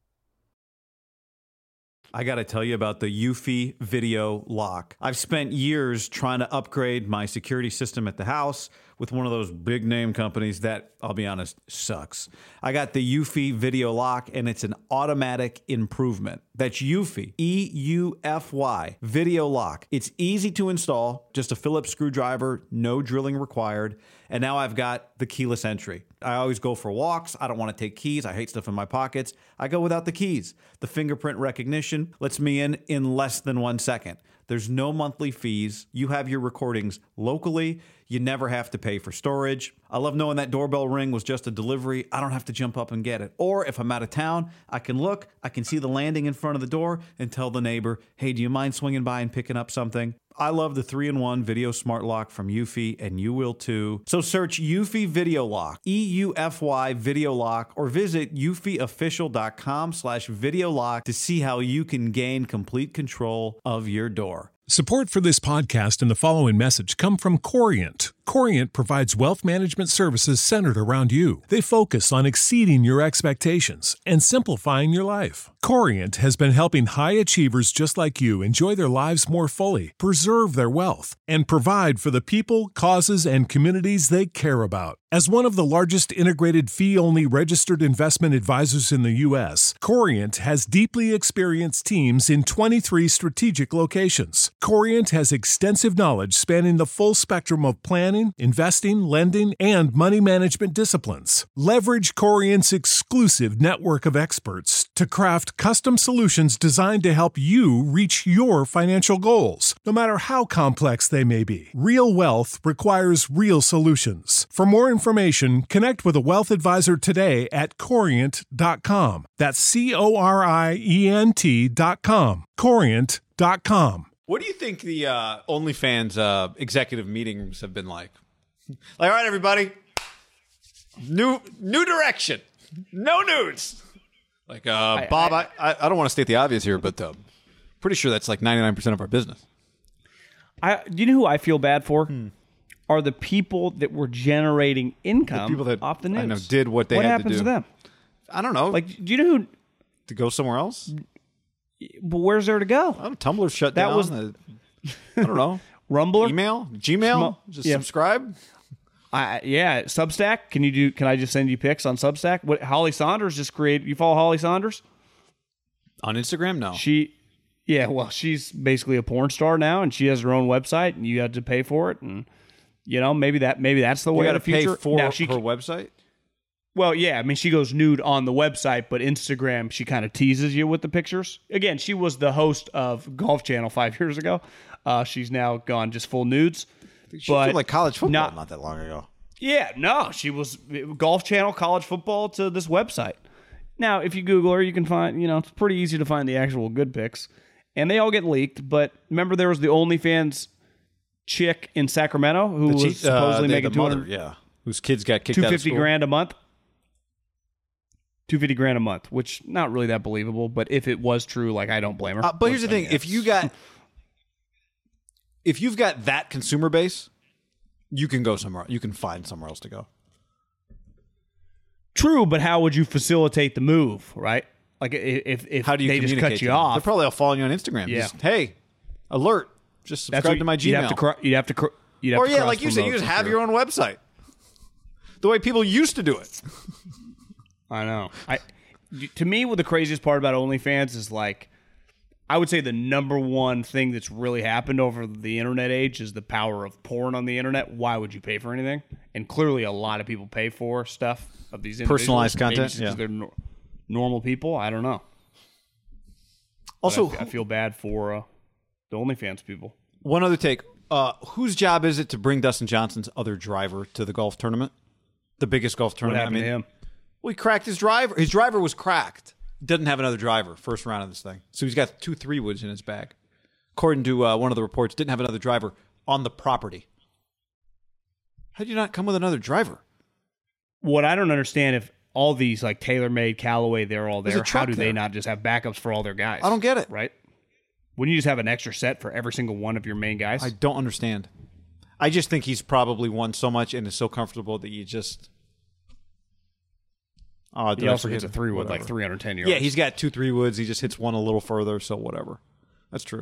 I got to tell you about the Eufy Video Lock. I've spent years trying to upgrade my security system at the house with one of those big name companies that, I'll be honest, sucks. I got the Eufy Video Lock, and it's an automatic improvement. That's Eufy, E-U-F-Y, Video Lock. It's easy to install, just a Phillips screwdriver, no drilling required. And now I've got the keyless entry. I always go for walks. I don't want to take keys. I hate stuff in my pockets. I go without the keys. The fingerprint recognition lets me in less than 1 second. There's no monthly fees. You have your recordings locally. You never have to pay for storage. I love knowing that doorbell ring was just a delivery. I don't have to jump up and get it. Or if I'm out of town, I can look, I can see the landing in front of the door and tell the neighbor, hey, do you mind swinging by and picking up something? I love the 3-in-1 Video Smart Lock from Eufy, and you will too. So search Eufy Video Lock, E-U-F-Y Video Lock, or visit eufyofficial.com/video lock to see how you can gain complete control of your door. Support for this podcast and the following message come from Corient. Corient provides wealth management services centered around you. They focus on exceeding your expectations and simplifying your life. Corient has been helping high achievers just like you enjoy their lives more fully, preserve their wealth, and provide for the people, causes, and communities they care about. As one of the largest integrated fee-only registered investment advisors in the U.S., Corient has deeply experienced teams in 23 strategic locations. Corient has extensive knowledge spanning the full spectrum of planning, investing, lending, and money management disciplines. Leverage Corient's exclusive network of experts to craft custom solutions designed to help you reach your financial goals, no matter how complex they may be. Real wealth requires real solutions. For more information, connect with a wealth advisor today at Corient.com. That's Corient.com. Corient.com. What do you think the OnlyFans executive meetings have been like? Like, all right, everybody, new direction, no nudes. Like, Bob, I don't want to state the obvious here, but pretty sure that's like 99% of our business. Do you know who I feel bad for? Are the people that were generating income People that off the news. I know did what they what had to do. happens to them? I don't know. Like, do you know who? To go somewhere else? But where's there to go? I don't know, Tumblr shut That down. was- I don't know. Rumbler? Email? Gmail? Just yeah. subscribe? Yeah, Substack. Can I just send you pics on Substack? What Holly Saunders just created? You follow Holly Saunders? On Instagram? No. She's basically a porn star now, and she has her own website, and you had to pay for it, and maybe that's the You way got of to the pay future. for Now, her website? Well, yeah, I mean, she goes nude on the website, but Instagram, she kind of teases you with the pictures. Again, she was the host of Golf Channel 5 years ago. She's now gone just full nudes. She did like college football not that long ago. Yeah, no, she was Golf Channel, college football to this website. Now, if you Google her, you can find, it's pretty easy to find the actual good pics. And they all get leaked. But remember, there was the OnlyFans chick in Sacramento who was supposedly making whose kids got kicked out of school. $250,000 a month. $250,000 a month, which not really that believable. But if it was true, like, I don't blame her. But here's the thing: if you've got that consumer base, you can go somewhere. You can find somewhere else to go. True, but how would you facilitate the move, right? Like, if How do you they just communicate cut to you them? off, They're probably all following you on Instagram. Yeah. Just, hey, alert! Just that's subscribe what to my Gmail. You'd have to Or yeah, like you said, you just have your own website. The way people used to do it. I know. To me, what the craziest part about OnlyFans is, like, I would say the number one thing that's really happened over the internet age is the power of porn on the internet. Why would you pay for anything? And clearly a lot of people pay for stuff of these personalized content. Maybe because they're normal people. I don't know. Also, I feel bad for the OnlyFans people. One other take. Whose job is it to bring Dustin Johnson's other driver to the golf tournament? The biggest golf What tournament. happened to him? Well, he cracked his driver. His driver was cracked. He doesn't have another driver. First round of this thing. So he's got 2 3-woods in his bag. According to one of the reports, didn't have another driver on the property. How did you not come with another driver? What I don't understand, if all these, like, TaylorMade, Callaway, they're all There's there, a truck how do they there. not just have backups for all their guys? I don't get it. Right? Wouldn't you just have an extra set for every single one of your main guys? I don't understand. I just think he's probably won so much and is so comfortable that you just... He also hits a 3-wood, like 310 yards. Yeah, he's got 2 3-woods. He just hits one a little further, so whatever. That's true.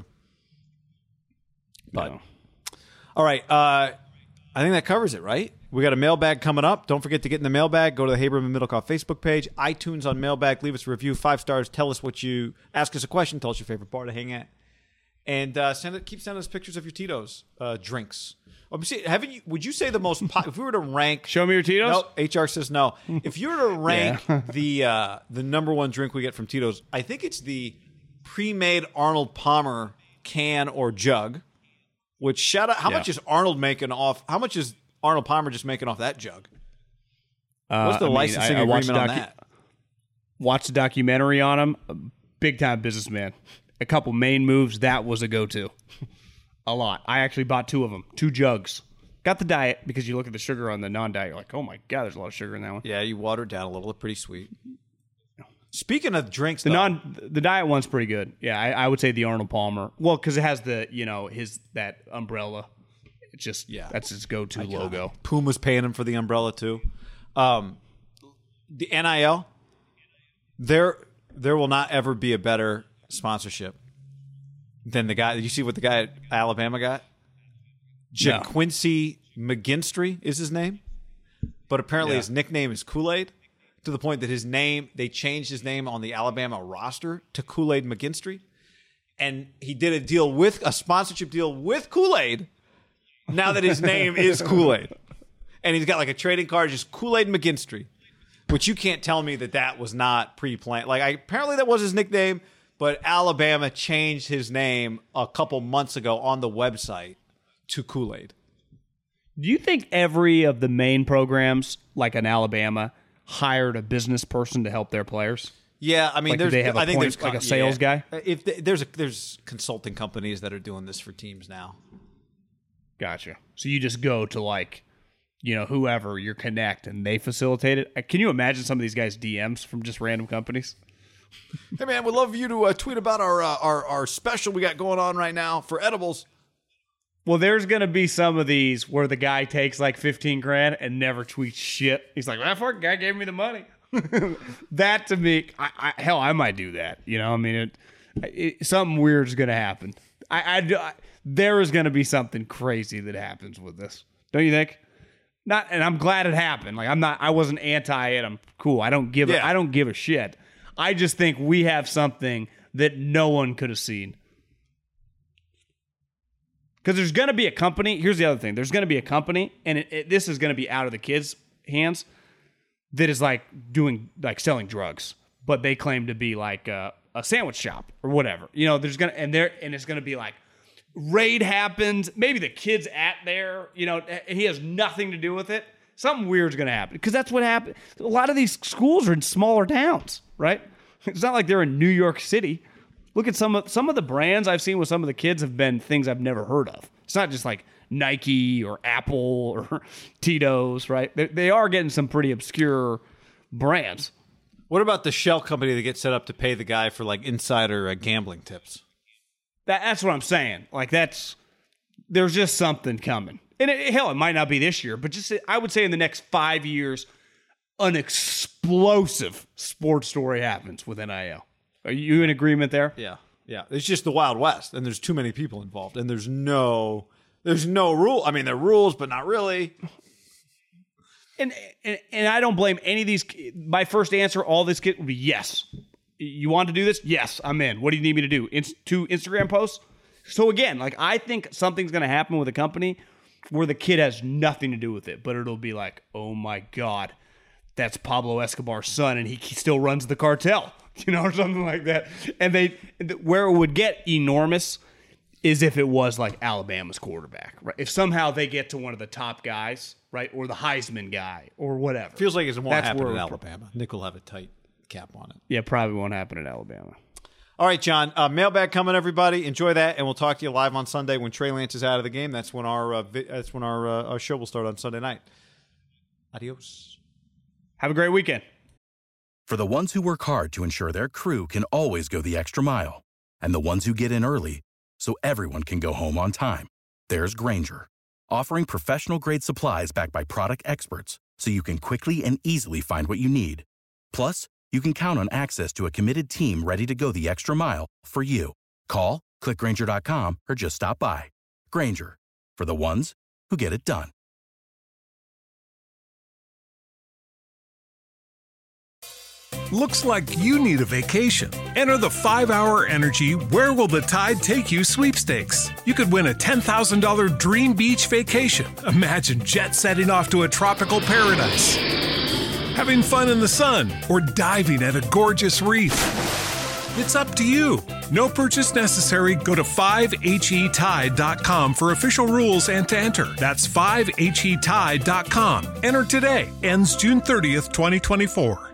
But all right, I think that covers it, right? We got a mailbag coming up. Don't forget to get in the mailbag. Go to the Haberman Middlecoff Facebook page, iTunes on mailbag. Leave us a review, 5 stars. Tell us ask us a question. Tell us your favorite bar to hang at, and keep sending us pictures of your Tito's drinks. Would you say the most? If we were to rank, show me your Tito's. No, HR says no. If you were to rank the number one drink we get from Tito's, I think it's the pre-made Arnold Palmer can or jug. Which shout out, how much is Arnold making off? How much is Arnold Palmer just making off that jug? What's the licensing agreement on that? Watched the documentary on him. Big time businessman. A couple main moves. That was a go-to. A lot. I actually bought 2 of them. 2 jugs. Got the diet because you look at the sugar on the non-diet. You're like, oh my God, there's a lot of sugar in that one. Yeah, you water it down a little. It's pretty sweet. Speaking of drinks, the diet one's pretty good. Yeah, I would say the Arnold Palmer. Well, because it has the that umbrella It's just that's his go-to logo. Puma's paying him for the umbrella too. The NIL, there will not ever be a better sponsorship than the guy. Did you see what the guy at Alabama got? Quincy McGinstry is his name, but apparently his nickname is Kool-Aid, to the point that they changed his name on the Alabama roster to Kool-Aid McGinstry, and he did a sponsorship deal with Kool-Aid. Now that his name is Kool-Aid, and he's got like a trading card, just Kool-Aid McGinstry, which you can't tell me that was not pre-planned. Apparently that was his nickname, but Alabama changed his name a couple months ago on the website to Kool-Aid. Do you think every of the main programs, like in Alabama, hired a business person to help their players? Yeah, I mean, there's like a sales guy. If there's consulting companies that are doing this for teams now. Gotcha. So you just go to whoever your connect, and they facilitate it. Can you imagine some of these guys' DMs from just random companies? Hey man, we'd love you to tweet about our special we got going on right now for edibles. Well, there's going to be some of these where the guy takes like $15,000 and never tweets shit. He's like, that fucking guy gave me the money. That to me, I might do that. I mean, something weird is going to happen. There is going to be something crazy that happens with this. Don't you think? And I'm glad it happened. I wasn't anti it. I'm cool. I don't give a shit. I just think we have something that no one could have seen. Because there's going to be a company. Here's the other thing. There's going to be a company, and this is going to be out of the kids' hands, that is selling drugs, but they claim to be like a sandwich shop or whatever. There's going to and it's going to be like raid happens. Maybe the kid's at there. And he has nothing to do with it. Something weird's going to happen because that's what happened. A lot of these schools are in smaller towns, right? It's not like they're in New York City. Look at some of the brands I've seen with some of the kids have been things I've never heard of. It's not just like Nike or Apple or Tito's, right? They are getting some pretty obscure brands. What about the shell company that gets set up to pay the guy for insider gambling tips? That's what I'm saying. There's just something coming. And it might not be this year, but I would say in the next 5 years, an explosive sports story happens with NIL. Are you in agreement there? Yeah. It's just the Wild West, and there's too many people involved, and there's no rule. I mean, there are rules, but not really. And I don't blame any of these. My first answer, all this kid would be yes. You want to do this? Yes, I'm in. What do you need me to do? 2 Instagram posts? So again, I think something's going to happen with a company where the kid has nothing to do with it, but it'll be like, oh my God, that's Pablo Escobar's son, and he still runs the cartel. Or something like that. And where it would get enormous is if it was like Alabama's quarterback, right? If somehow they get to one of the top guys, right? Or the Heisman guy or whatever. Feels like it won't happen in Alabama. Nick will have a tight cap on it. Yeah, probably won't happen in Alabama. All right, John. Mailbag coming, everybody. Enjoy that, and we'll talk to you live on Sunday when Trey Lance is out of the game. That's when our show will start on Sunday night. Adios. Have a great weekend. For the ones who work hard to ensure their crew can always go the extra mile, and the ones who get in early so everyone can go home on time, there's Grainger, offering professional-grade supplies backed by product experts so you can quickly and easily find what you need. Plus, you can count on access to a committed team ready to go the extra mile for you. Call, click Grainger.com, or just stop by. Grainger, for the ones who get it done. Looks like you need a vacation. Enter the 5-Hour Energy Where Will the Tide Take You sweepstakes. You could win a $10,000 dream beach vacation. Imagine jet setting off to a tropical paradise, having fun in the sun, or diving at a gorgeous reef. It's up to you. No purchase necessary. Go to 5HETide.com for official rules and to enter. That's 5HETide.com. Enter today. Ends June 30th, 2024.